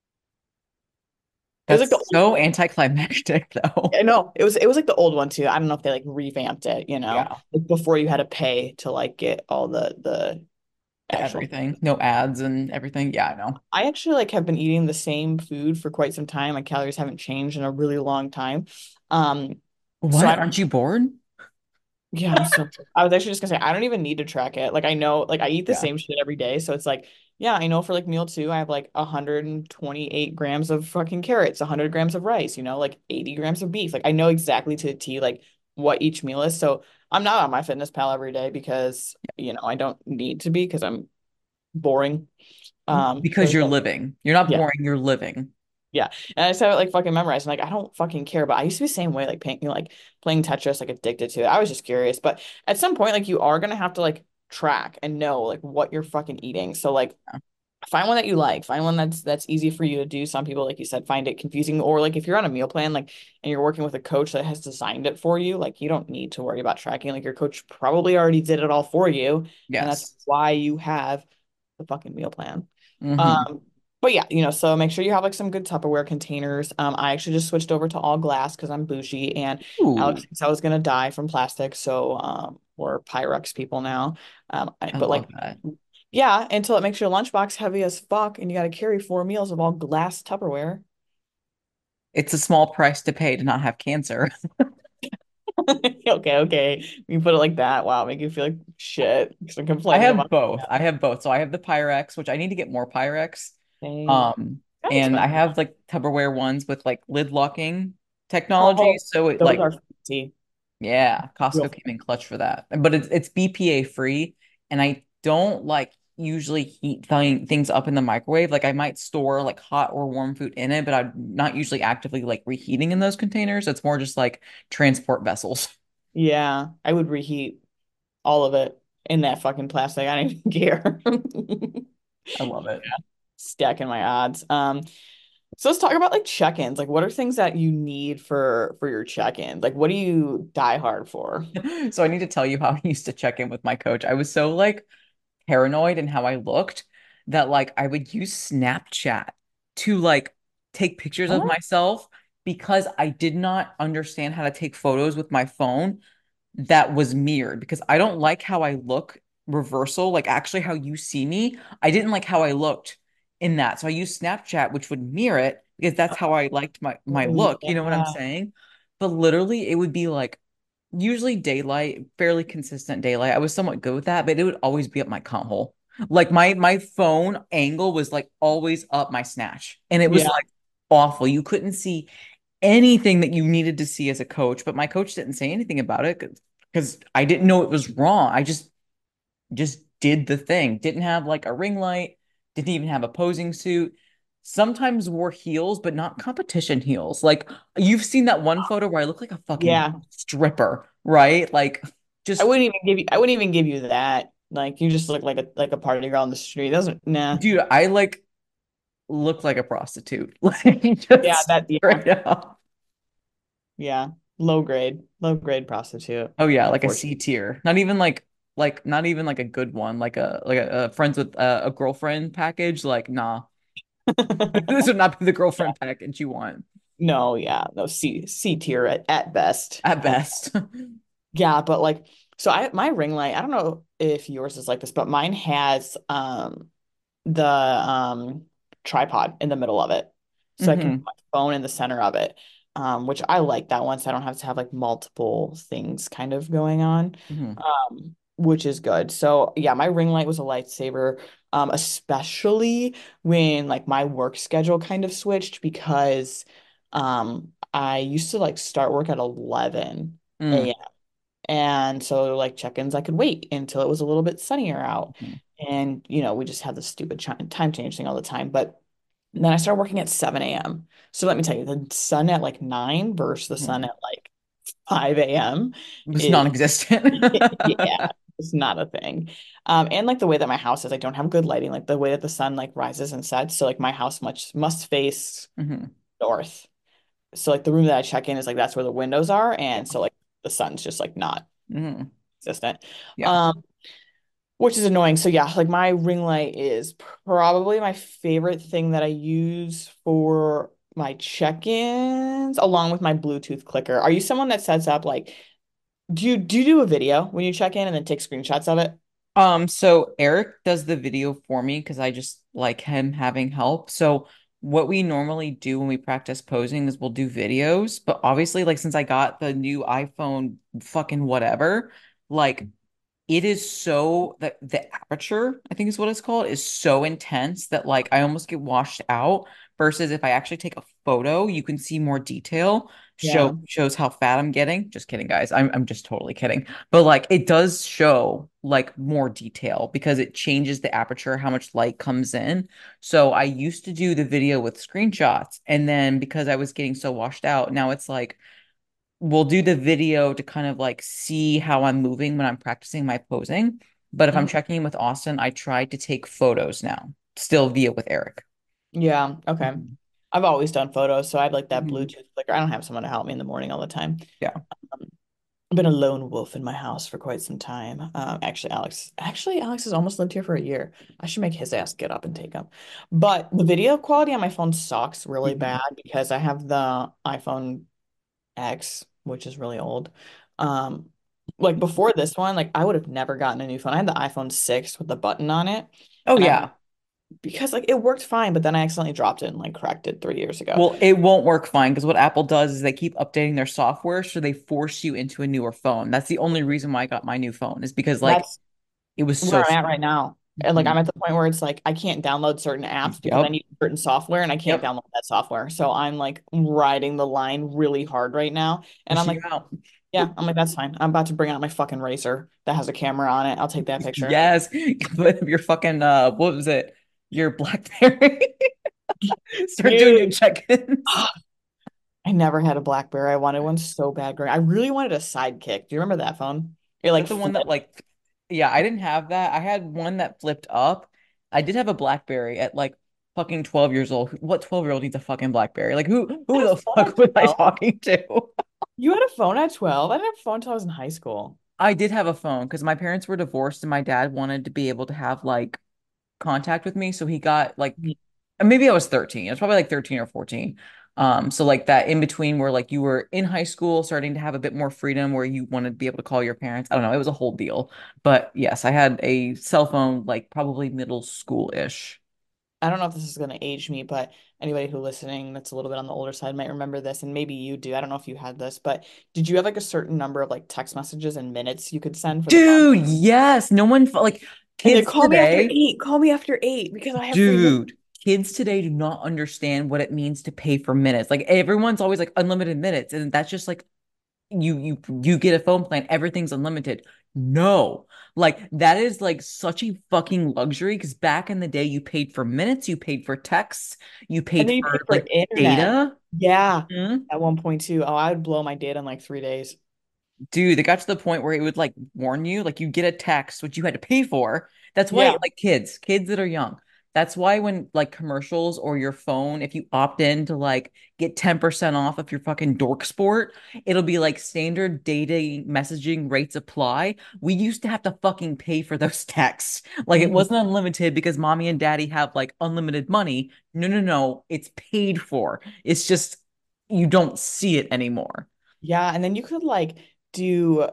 It was like the That's so anticlimactic though. I know it was like the old one too. I don't know if they like revamped it, Yeah. like before you had to pay to like get all the actual. Everything. No ads and everything. Yeah, I know. I actually like have been eating the same food for quite some time. My calories haven't changed in a really long time. Um, so I What? don't. Aren't you bored? Yeah, I'm so. I was actually just gonna say I don't even need to track it. Like I know, like I eat the Yeah. same shit every day, so it's like, yeah, I know for like meal two, I have like 128 grams of fucking carrots, 100 grams of rice, like 80 grams of beef. Like I know exactly to the T like what each meal is. So I'm not on MyFitnessPal every day because I don't need to be because I'm boring. But Because it's you're like, living. You're not yeah. boring, you're living. Yeah. And I just have it like fucking memorized. And like I don't fucking care. But I used to be the same way, like paying, like playing Tetris, like addicted to it. I was just curious. But at some point, like you are gonna have to like track and know like what you're fucking eating. So like find one that you like. Find one that's easy for you to do. Some people, like you said, find it confusing. Or like if you're on a meal plan, like and you're working with a coach that has designed it for you, like you don't need to worry about tracking. Like your coach probably already did it all for you. And that's Yes. why you have the fucking meal plan. Hmm. Um, but yeah, so make sure you have like some good Tupperware containers. I actually just switched over to all glass because I'm bougie and Alex Ooh, thinks I was gonna die from plastic, so we're Pyrex people now. I But love like that. yeah, until it makes your lunchbox heavy as fuck and you gotta carry 4 meals of all glass Tupperware. It's a small price to pay to not have cancer. Okay, okay. You put it like that. Wow, make you feel like shit because I'm I complaining have about both. I have both. So I have the Pyrex, which I need to get more Pyrex. same. Kind of And I expensive. have like Tupperware ones with like lid locking technology. Oh, So it those like, are fancy. yeah, Real Costco came in clutch for that. But it's BPA free. And I don't like usually heat things up in the microwave. Like I might store like hot or warm food in it, but I'm not usually actively like reheating in those containers. It's more just like transport vessels. Yeah, I would reheat all of it in that fucking plastic. I don't even care. I love it. Stacking my odds. So let's talk about like check-ins. Like what are things that you need for your check-ins? Like what do you die hard for? So I need to tell you how I used to check in with my coach. I was so like paranoid in how I looked that like I would use Snapchat to like take pictures of What? myself because I did not understand how to take photos with my phone that was mirrored because I don't like how I look reversal, like actually how you see me. I didn't like how I looked in that. So I used Snapchat, which would mirror it because that's how I liked my Oh look. You know what I'm yeah. saying? But literally it would be like usually daylight, fairly consistent daylight. I was somewhat good with that, but it would always be up my cunt hole. Like my phone angle was like always up my snatch. And it was Yeah. like awful. You couldn't see anything that you needed to see as a coach, but my coach didn't say anything about it because I didn't know it was wrong. I just did the thing. Didn't have like a ring light, didn't even have a posing suit. Sometimes wore heels, but not competition heels. Like you've seen that one photo where I look like a fucking Yeah. stripper, right? Like just I wouldn't even give you that. Like you just look like a party girl on the street. Doesn't nah. dude, I like look like a prostitute. Like Yeah, just that yeah. straight up. Yeah. Low grade prostitute, Oh yeah, like a C unfortunately. tier. Not even like not even like a good one, like a friends with a girlfriend package. Like nah, this would not be the Yeah. girlfriend package you want No, yeah. No, C tier at best. at best. Yeah, but like so I my ring light, I don't know if yours is like this, but mine has the tripod in the middle of it. So I can put Hmm. my phone in the center of it. Which I like that one, so I don't have to have like multiple things kind of going on. Hmm. Which is good. So yeah, my ring light was a lifesaver, especially when like my work schedule kind of switched because I used to like start work at 11 Mm. a.m. And so like check-ins, I could wait until it was a little bit sunnier out. Mhm. And we just have the stupid time change thing all the time. But then I started working at 7 a.m. So let me tell you, the sun at like 9 versus the sun Mhm. at like 5 a.m. It was is non-existent. yeah, it's not a thing. And like the way that my house is, I don't have good lighting, like the way that the sun like rises and sets. So like my house much must face Hmm. north. So like the room that I check in is like that's where the windows are. Yeah. And so like the sun's just like not Hmm. existent. Yeah. Um, which is annoying. So yeah, like my ring light is probably my favorite thing that I use for my check-ins along with my Bluetooth clicker. Are you someone that sets up like do you do a video when you check in and then take screenshots of it? So Eric does the video for me because I just like him having help. So what we normally do when we practice posing is we'll do videos, but obviously, like since I got the new iPhone fucking whatever, like it is so that the aperture, I think is what it's called, is so intense that like I almost get washed out. Versus if I actually take a photo, you can see more detail. Yeah. Shows how fat I'm getting. Just kidding, guys. I'm just totally kidding. But like it does show like more detail because it changes the aperture, how much light comes in. So I used to do the video with screenshots, and then because I was getting so washed out, now it's like we'll do the video to kind of like see how I'm moving when I'm practicing my posing. But if I'm Mhm. checking in with Austin, I try to take photos now, still via with Eric. Yeah. Okay. Mhm. I've always done photos, so I have like that Mhm. Bluetooth clicker. I don't have someone to help me in the morning all the time. Yeah. Um, I've been a lone wolf in my house for quite some time. Actually, Alex has almost lived here for a year. I should make his ass get up and take him. But the video quality on my phone sucks really bad Mhm. because I have the iPhone X, which is really old. Um, like before this one, like I would have never gotten a new phone. I had the iPhone 6 with the button on it, Oh and I yeah. because like it worked fine, but then I accidentally dropped it and like cracked it 3 years ago. Well, it won't work fine because what Apple does is they keep updating their software, so they force you into a newer phone. That's the only reason why I got my new phone is because like That's it was where so I'm at slow. right now. And like I'm Mhm. at the point where it's like I can't download certain apps because I Yep. need certain software and I can't Yep. download that software. So I'm like riding the line really hard right now. And I'm Pushing you like, out. yeah, I'm like, that's fine. I'm about to bring out my fucking racer that has a camera on it. I'll take that picture. Yes. Your fucking what was it? Your BlackBerry. Start doing your Dude, check-ins. I never had a BlackBerry. I wanted one so bad. I really wanted a Sidekick. Do you remember that phone? It Is like that the one that flipped. like yeah, I didn't have that. I had one that flipped up. I did have a BlackBerry at like fucking 12 years old. What 12-year-old needs a fucking BlackBerry? Like I who had a the phone at fuck was I 12. talking to? You had a phone at 12. I didn't have a phone until I was in high school. I did have a phone because my parents were divorced and my dad wanted to be able to have like contact with me. So he got like maybe I was 13. It was probably like 13 or 14. So like that in between where like you were in high school starting to have a bit more freedom where you wanted to be able to call your parents. I don't know, it was a whole deal. But yes, I had a cell phone like probably middle school-ish. I don't know if this is going to age me, but anybody who listening that's a little bit on the older side might remember this, and maybe you do. I don't know if you had this, but did you have like a certain number of like text messages and minutes you could send for the phone? Dude, yes. No one like And they kids call me after today, 8. Call me after 8 because I have free minutes. dude, kids today do not understand what it means to pay for minutes. Like everyone's always like unlimited minutes, and that's just like you get a phone plan, everything's unlimited. No. Like that is like such a fucking luxury because back in the day you paid for minutes, you paid for texts, you And paid then you pay for for like internet. data. Yeah, Mhm. at 1.2. Oh, I would blow my data in like 3 days. Dude, it got to the point where it would like warn you, like you get a text, which you had to pay for. That's why, Yeah. like kids that are young, that's why when like commercials or your phone, if you opt in to like get 10% off of your fucking dork sport, it'll be like standard data messaging rates apply. We used to have to fucking pay for those texts. Like it Mhm. wasn't unlimited because mommy and daddy have like unlimited money. No, no, no. It's paid for. It's just you don't see it anymore. Yeah, and then you could like do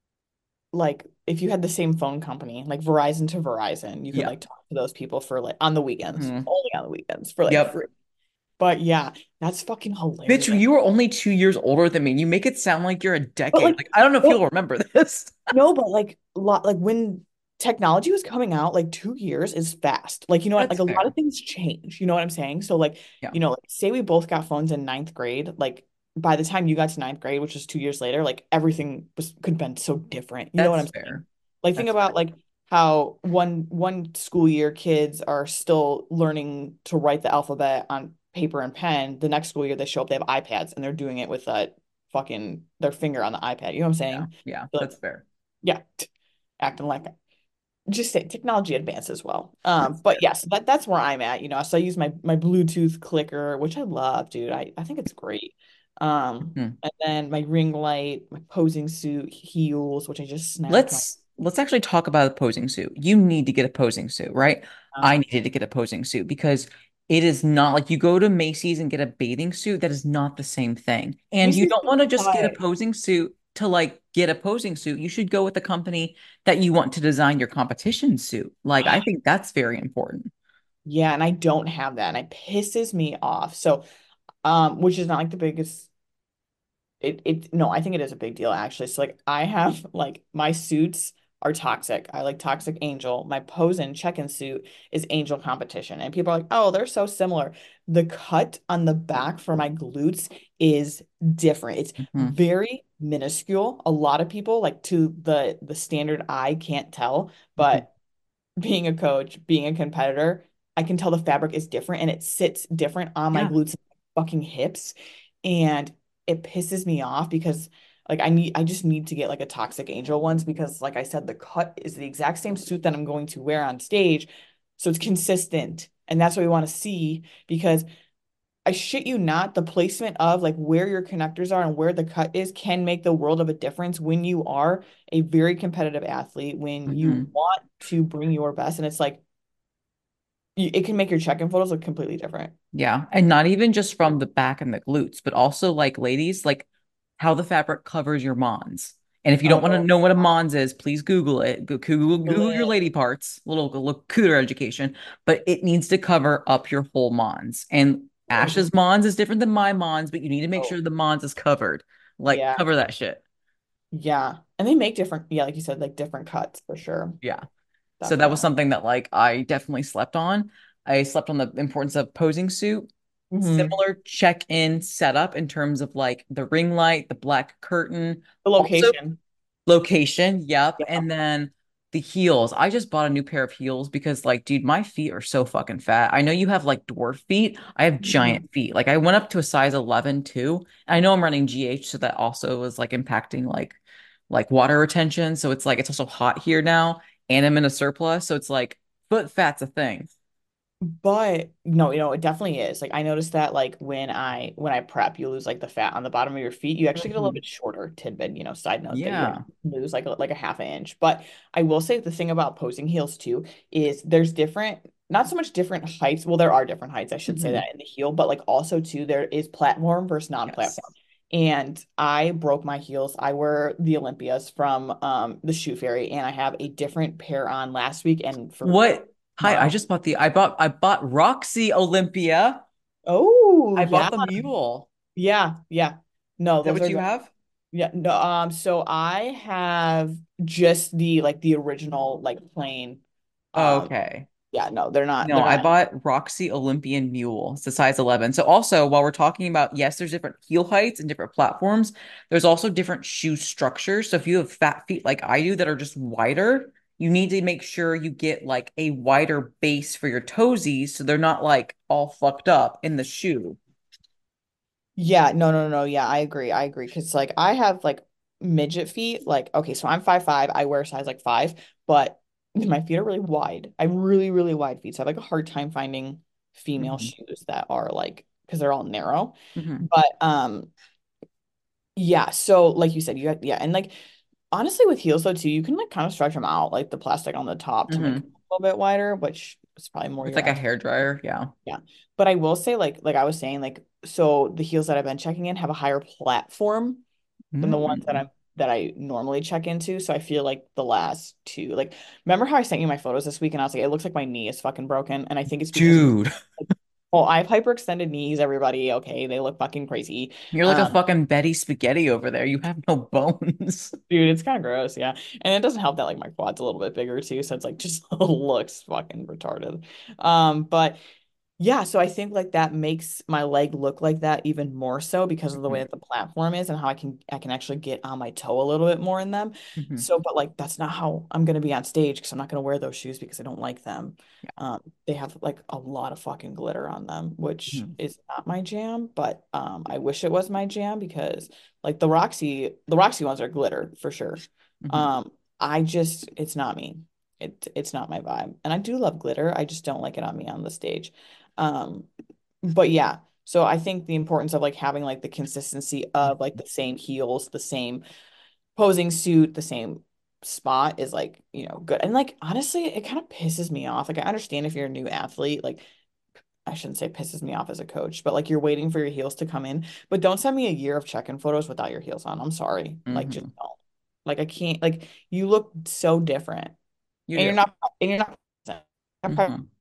like if you had the same phone company, like Verizon to Verizon, you could Yeah. like talk to those people for like on the weekends, Mhm. only on the weekends for like Yep. free. But yeah, that's fucking Bitch, hilarious. you were only 2 years older than me. You make it sound like you're a But decade. like, Like, I don't know if well, you'll remember this. no, but like like when technology was coming out, like 2 years is fast. Like, you know what? That's Like a lot of fair. things change. You know what I'm saying? So like, Yeah. like say we both got phones in ninth grade, like by the time you got to ninth grade, which is 2 years later, like everything was could have been so different. You know what That's I'm saying? fair. Like think That's about fair. like how one school year kids are still learning to write the alphabet on paper and pen. The next school year they show up, they have iPads and they're doing it with fucking their finger on the iPad. You know what I'm Yeah. saying? Yeah. So, like, That's fair. yeah, acting like just say technology advances well. That's But fair. yes, that's where I'm at. So I use my Bluetooth clicker, which I love, dude. I think it's great. Hmm. And then my ring light, my posing suit, heels, which I just snagged my. Let's actually talk about a posing suit. You need to get a posing suit, right? Uh, I needed to get a posing suit because it is not like you go to Macy's and get a bathing suit. That is not the same thing. And you Macy's don't want to just get a 55. posing suit to like get a posing suit. You should go with the company that you want to design your competition suit. Like, I think that's very important. Yeah, and I don't have that, and it pisses me off. So, which is not like the biggest it no, I think it is a big deal actually. So like I have like my suits are toxic. I like Toxic Angel. My pose and check-in suit is Angel Competition. And people are like, oh, they're so similar. The cut on the back for my glutes is different. It's Mhm. very minuscule. A lot of people like to the standard eye can't tell, Mhm. but being a coach, being a competitor, I can tell the fabric is different and it sits different on my Yeah. glutes and fucking hips. And it pisses me off because like I just need to get like a Toxic Angel ones because like I said, the cut is the exact same suit that I'm going to wear on stage. So it's consistent. And that's what we want to see because I shit you not, the placement of like where your connectors are and where the cut is can make the world of a difference when you are a very competitive athlete, when you Mhm. want to bring your best. And it's like, it can make your check-in photos look completely different. Yeah. And not even just from the back and the glutes, but also like ladies, like how the fabric covers your mons. And if you don't want to Oh, know what a mons is, please Google it. Google Google your it. lady parts, little cooter education, but it needs to cover up your whole mons. And Oh, Ash's mons is different than my mons, but you need to make oh, sure the mons is covered. Like yeah. cover that shit. Yeah. And they make different, yeah, like you said, like different cuts for sure. Yeah. So that was definitely. something that like I definitely slept on. I slept on the importance of posing suit, Hmm. similar check-in setup in terms of like the ring light, the black curtain, The also location. location, yep. Yeah. And then the heels. I just bought a new pair of heels because, like, dude, my feet are so fucking fat. I know you have like dwarf feet. I have Mhm. giant feet. Like, I went up to a size 11 too. I know I'm running GH, so that also is like impacting like water retention. So it's like it's also hot here now, and I'm in a surplus. So it's like foot fat's a thing. But no, it definitely is. Like I noticed that like when I prep, you lose like the fat on the bottom of your feet. You actually get a little Mhm. bit shorter tidbit, side note that you Yeah. lose like a half an inch. But I will say the thing about posing heels too is there's different, not so much different heights. Well, there are different heights, I should say that Mhm. in the heel, but like also too, there is platform versus Yes. non-platform. And I broke my heels. I wear the Olympias from the Shoe Fairy, and I have a different pair on last week and for What? Hi, I tomorrow. just bought the I bought Roxy Olympia. Oh, I yeah. bought the mule. Yeah, yeah. No, Is that those what are you good. have? Yeah, no, so I have just the original like plain um Okay. yeah, no, they're not No, they're I not bought Roxy Olympian Mule. It's a size 11. So also, while we're talking about, yes, there's different heel heights and different platforms, there's also different shoe structures. So if you have fat feet like I do that are just wider, you need to make sure you get like a wider base for your toesies so they're not like all fucked up in the shoe. Yeah, no, yeah, I agree because like I have like midget feet, like okay, so I'm 5'5", I wear size like 5, but my feet are really wide. I have really wide feet, so I have like a hard time finding female Hmm. shoes that are like because they're all narrow. Hmm. But yeah, so like you said, yeah, and like honestly with heels though too, you can like kind of stretch them out, like the plastic on the top to make them Hmm. a little bit wider, which is probably more With your like a ass. hair dryer. Yeah. Yeah. But I will say like I was saying, like so the heels that I've been checking in have a higher platform than the ones that Mm. I normally check into. So I feel like the last two, like remember how I sent you my photos this week and I was like, it looks like my knee is fucking broken. And I think it's because Dude, well, I have hyperextended knees, everybody. Okay, they look fucking crazy. you're like a fucking Betty Spaghetti over there. You have no bones. Dude, it's kind of gross, yeah. And it doesn't help that like my quad's a little bit bigger too, so it's like just looks fucking retarded. But yeah, so I think like that makes my leg look like that even more so because of the way Mhm. that the platform is and how I can actually get on my toe a little bit more in them. Mhm. So, but like that's not how I'm gonna be on stage because I'm not gonna wear those shoes because I don't like them. Yeah. They have like a lot of fucking glitter on them, which Mhm. is not my jam, but I wish it was my jam because like the Roxy ones are glitter for sure. Mhm. Um, it's not me. It's not my vibe. And I do love glitter. I just don't like it on me on the stage. Um, but yeah, so I think the importance of like having like the consistency of like the same heels, the same posing suit, the same spot is like, good. And like honestly, it kind of pisses me off. Like I understand if you're a new athlete, like I shouldn't say pisses me off as a coach, but like you're waiting for your heels to come in, but don't send me a year of check-in photos without your heels on. I'm sorry. Like just Mhm. don't. Like I can't like you look so different. You And do. you're not Mhm.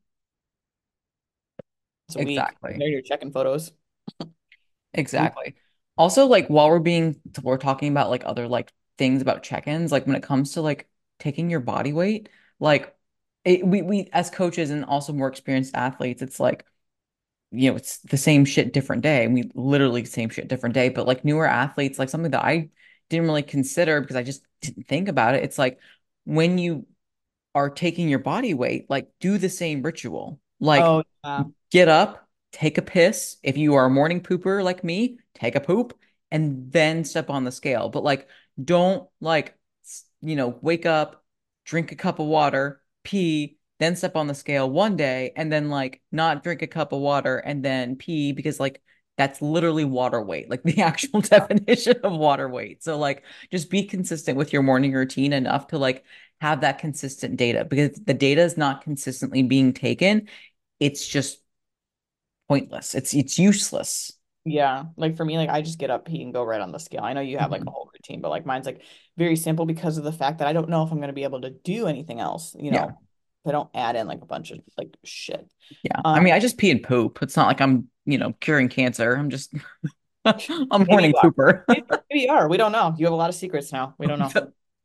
a week. Exactly. They're your check-in photos. Exactly. Also, like while we're talking about like other like things about check-ins, like when it comes to like taking your body weight, like we as coaches and also more experienced athletes, it's like, it's the same shit, different day. And we literally same shit, different day. But like newer athletes, like something that I didn't really consider because I just didn't think about it. It's like when you are taking your body weight, like do the same ritual. Like Oh, yeah. get up, take a piss. If you are a morning pooper like me, take a poop and then step on the scale. But like don't like wake up, drink a cup of water, pee, then step on the scale one day and then like not drink a cup of water and then pee because like that's literally water weight, like the actual definition of water weight. So like just be consistent with your morning routine enough to like have that consistent data because if the data is not consistently being taken, it's just pointless. It's useless. Yeah. Like for me, like I just get up, pee, and go right on the scale. I know you have like a Mhm. whole routine, but like mine's like very simple because of the fact that I don't know if I'm going to be able to do anything else, Yeah. if I don't add in like a bunch of like shit. Yeah. I Um, mean, I just pee and poop. It's not like I'm, curing cancer. I'm just a maybe morning you are. pooper. Maybe you are. We don't know. You have a lot of secrets now. We don't know.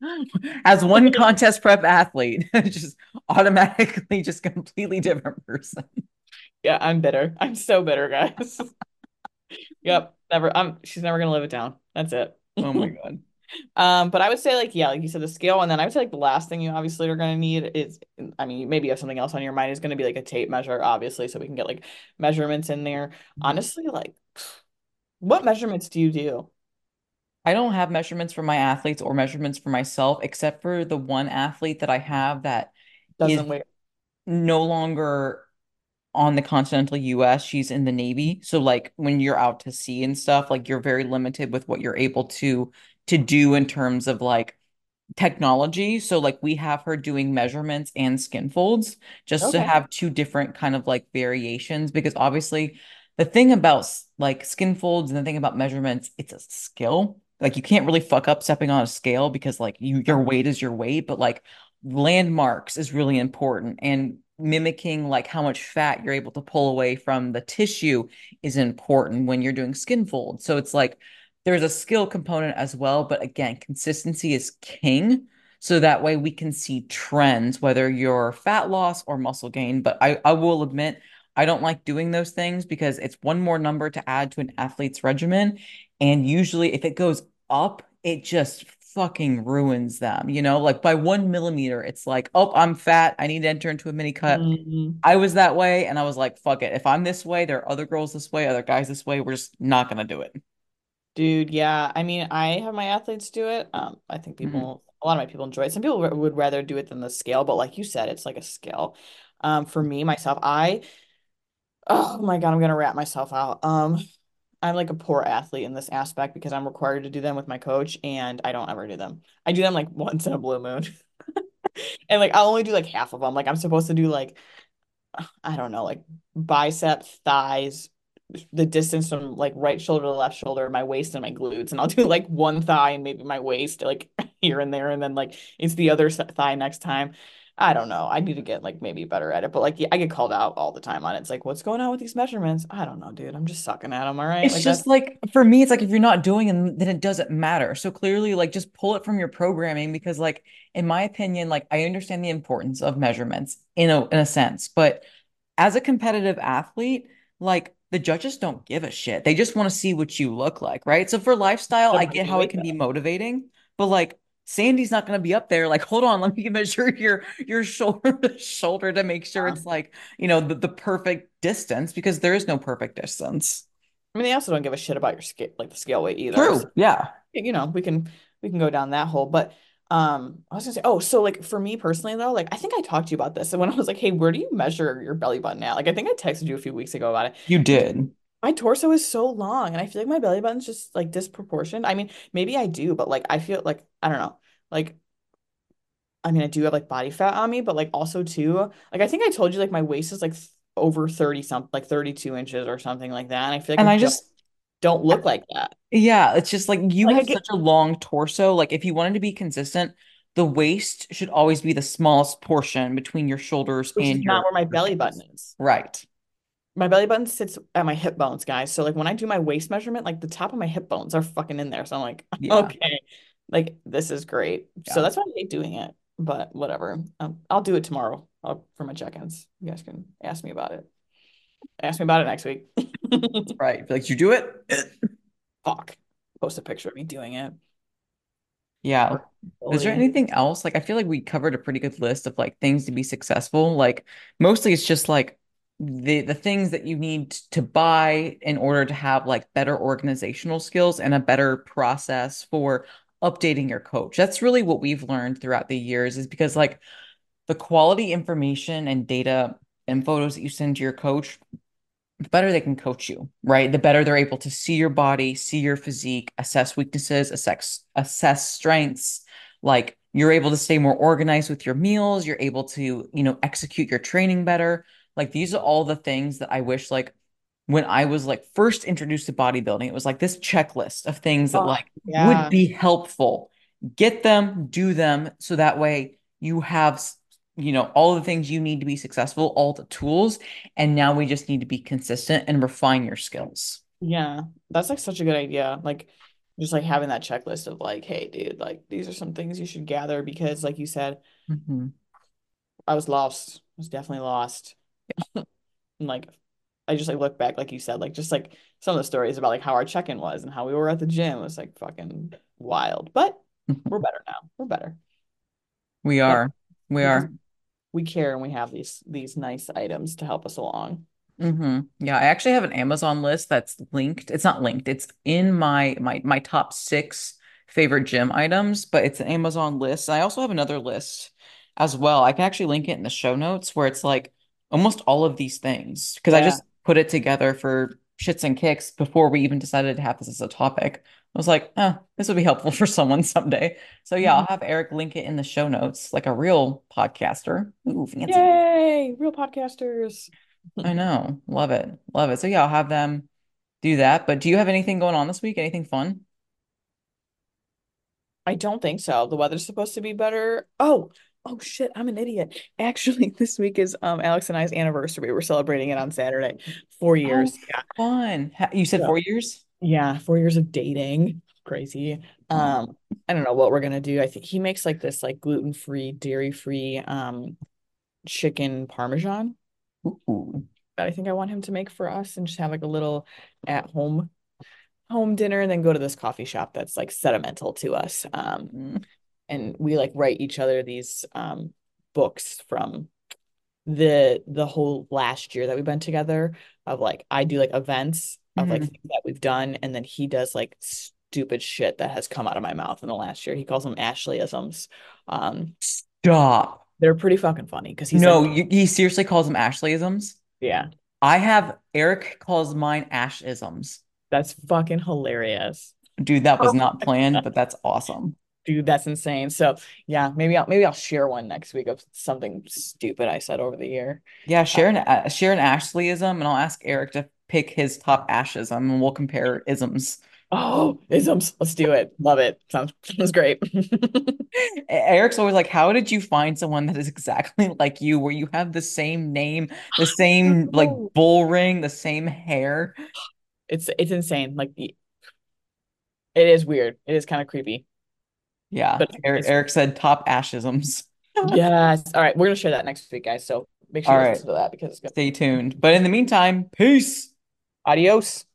As one contest prep athlete, just automatically just completely different person. Yeah, I'm bitter. I'm so bitter, guys. Yep, never. She's never gonna live it down. That's it. Oh my God. But I would say like yeah, like you said, the scale, and then I would say like the last thing you obviously are gonna need is, I mean, maybe you have something else on your mind is gonna be like a tape measure, obviously, so we can get like measurements in there. Honestly, like what measurements do you do? I don't have measurements for my athletes or measurements for myself, except for the one athlete that I have that is Doesn't wait. no longer on the continental US. She's in the Navy. So like when you're out to sea and stuff, like you're very limited with what you're able to do in terms of like technology. So like we have her doing measurements and skin folds just to Okay. have two different kind of like variations because obviously the thing about like skin folds and the thing about measurements, it's a skill. Like you can't really fuck up stepping on a scale because like your weight is your weight, but like landmarks is really important and mimicking like how much fat you're able to pull away from the tissue is important when you're doing skin folds. So it's like there's a skill component as well, but again, consistency is king. So that way we can see trends, whether you're fat loss or muscle gain. But I will admit, I don't like doing those things because it's one more number to add to an athlete's regimen. And usually, if it goes up, it just fucking ruins them. You know, like by 1 millimeter, it's like, oh, I'm fat. I need to enter into a mini cut. Mhm. I was that way, and I was like, fuck it. If I'm this way, there are other girls this way, other guys this way. We're just not gonna do it. Dude, yeah. I mean, I have my athletes do it. I think Mhm. a lot of my people enjoy it. Some people would rather do it than the scale, but like you said, it's like a skill. For me, myself, oh my God, I'm gonna wrap myself out. I'm like a poor athlete in this aspect because I'm required to do them with my coach and I don't ever do them. I do them like once in a blue moon. And like I'll only do like half of them. Like I'm supposed to do like I don't know, like bicep, thighs, the distance from like right shoulder to left shoulder, my waist and my glutes. And I'll do like one thigh and maybe my waist, like here and there. And then like it's the other thigh next time. I don't know. I need to get like maybe better at it. But like, yeah, I get called out all the time on it. It's like, what's going on with these measurements? I don't know, dude. I'm just sucking at them. All right. It's Like that's, just like for me, it's like if you're not doing it, then it doesn't matter. So clearly, like just pull it from your programming because, like, in my opinion, like I understand the importance of measurements in a sense, but as a competitive athlete, like the judges don't give a shit. They just want to see what you look like, right? So for lifestyle, I whatever get you how it weight can be them. motivating, but like Sandy's not going to be up there. Like, hold on, let me measure your shoulder to shoulder to make sure Yeah. it's like the perfect distance because there is no perfect distance. I mean, they also don't give a shit about your scale, like the scale weight either. So, True. Yeah. we can go down that hole. But I was gonna say, oh, so like for me personally though, like I think I talked to you about this. And when I was like, hey, where do you measure your belly button at? Like I think I texted you a few weeks ago about it You because did. my torso is so long and I feel like my belly button's just like disproportionate. I mean, maybe I do, but like I feel like I don't know. Like I mean, I do have like body fat on me, but like also too, like I think I told you like my waist is like over 30 something, like 32 inches or something like that. And I feel like And I I just, don't look like that. yeah, it's just like you Like I have get, such a long torso. Like if you wanted to be consistent, the waist should always be the smallest portion between your shoulders which is and not where my your belly button hips. is. Right. My belly button sits at my hip bones, guys. So like when I do my waist measurement, like the top of my hip bones are fucking in there. So I'm like, Yeah. okay, like this is great. So Yeah. that's why I hate doing it. But whatever. I'll do it tomorrow for my check-ins. You guys can ask me about it. Ask me about it next week. Right. Like you do it. Fuck. Post a picture of me doing it. Yeah. Or Is there ability. anything else? Like, I feel like we covered a pretty good list of like things to be successful. Like, mostly it's just like the things that you need to buy in order to have like better organizational skills and a better process for updating your coach. That's really what we've learned throughout the years is because like the quality information and data and photos that you send to your coach the better they can coach you, right? The better they're able to see your body, see your physique, assess weaknesses, assess strengths. Like you're able to stay more organized with your meals, you're able to, execute your training better. Like these are all the things that I wish like when I was like first introduced to bodybuilding, it was like this checklist of things that Oh, like would yeah. be helpful. Get them, do them so that way you have all the things you need to be successful, all the tools and now we just need to be consistent and refine your skills. Yeah. That's like such a good idea. Like just like having that checklist of like, hey, dude, like these are some things you should gather because, like you said, Hmm. I was lost. I was definitely lost. And like, I just like look back, like you said, like just like some of the stories about like how our check-in was and how we were at the gym was like fucking wild. But we're better now. We're better. We That's are. We because are. we care and we have these nice items to help us along. Yeah, I actually have an Amazon list that's linked. It's not linked. It's in my top six favorite gym items, but it's an Amazon list. I also have another list as well. I can actually link it in the show notes where it's like almost all of these things because I Yeah. just put it together for shits and kicks before we even decided to have this as a topic. I was like, this would be helpful for someone someday. So yeah, I'll Mhm. have Eric link it in the show notes like a real podcaster. Ooh, fancy. Yay, real podcasters. I know. Love it. Love it. So yeah, I'll have them do that. But do you have anything going on this week? Anything fun? I don't think so. The weather's supposed to be better. Oh shit, I'm an idiot. Actually, this week is Alex and I's anniversary. We're celebrating it on Saturday. Four Oh, years. Yeah. fun. You said So 4 years? yeah, 4 years of dating. Crazy. Oh. I don't know what we're gonna do. I think he makes like this like gluten-free, dairy-free chicken parmesan Ooh. that I think I want him to make for us and just have like a little at home dinner and then go to this coffee shop that's like sentimental to us. Mm. And we like write each other these books from the whole last year that we've been together of like I do like events of like Mhm. things that we've done and then he does like stupid shit that has come out of my mouth in the last year. He calls them Ashleyisms. Um, Stop. they're pretty fucking funny because he's like, No, he seriously calls them Ashleyisms. yeah, I have Eric calls mine Ashisms. that's fucking hilarious. Dude, that was not planned, but that's awesome. Dude, that's insane. So yeah, maybe I'll share one next week of something stupid I said over the year. Yeah, Uh, share an Ashleyism, and I'll ask Eric to pick his top Ashism, and we'll compare isms. oh, isms. Let's do it. Love it. Sounds great. Eric's always like, "How did you find someone that is exactly like you, where you have the same name, the same like Oh. bull ring, the same hair?" It's insane. Like it is weird. It is kind of creepy, Yeah, but it's Eric said top Ashisms. yes. All right, we're gonna share that next week, guys. So make sure All you right, listen to that because it's good. stay tuned. But in the meantime, peace. Adios.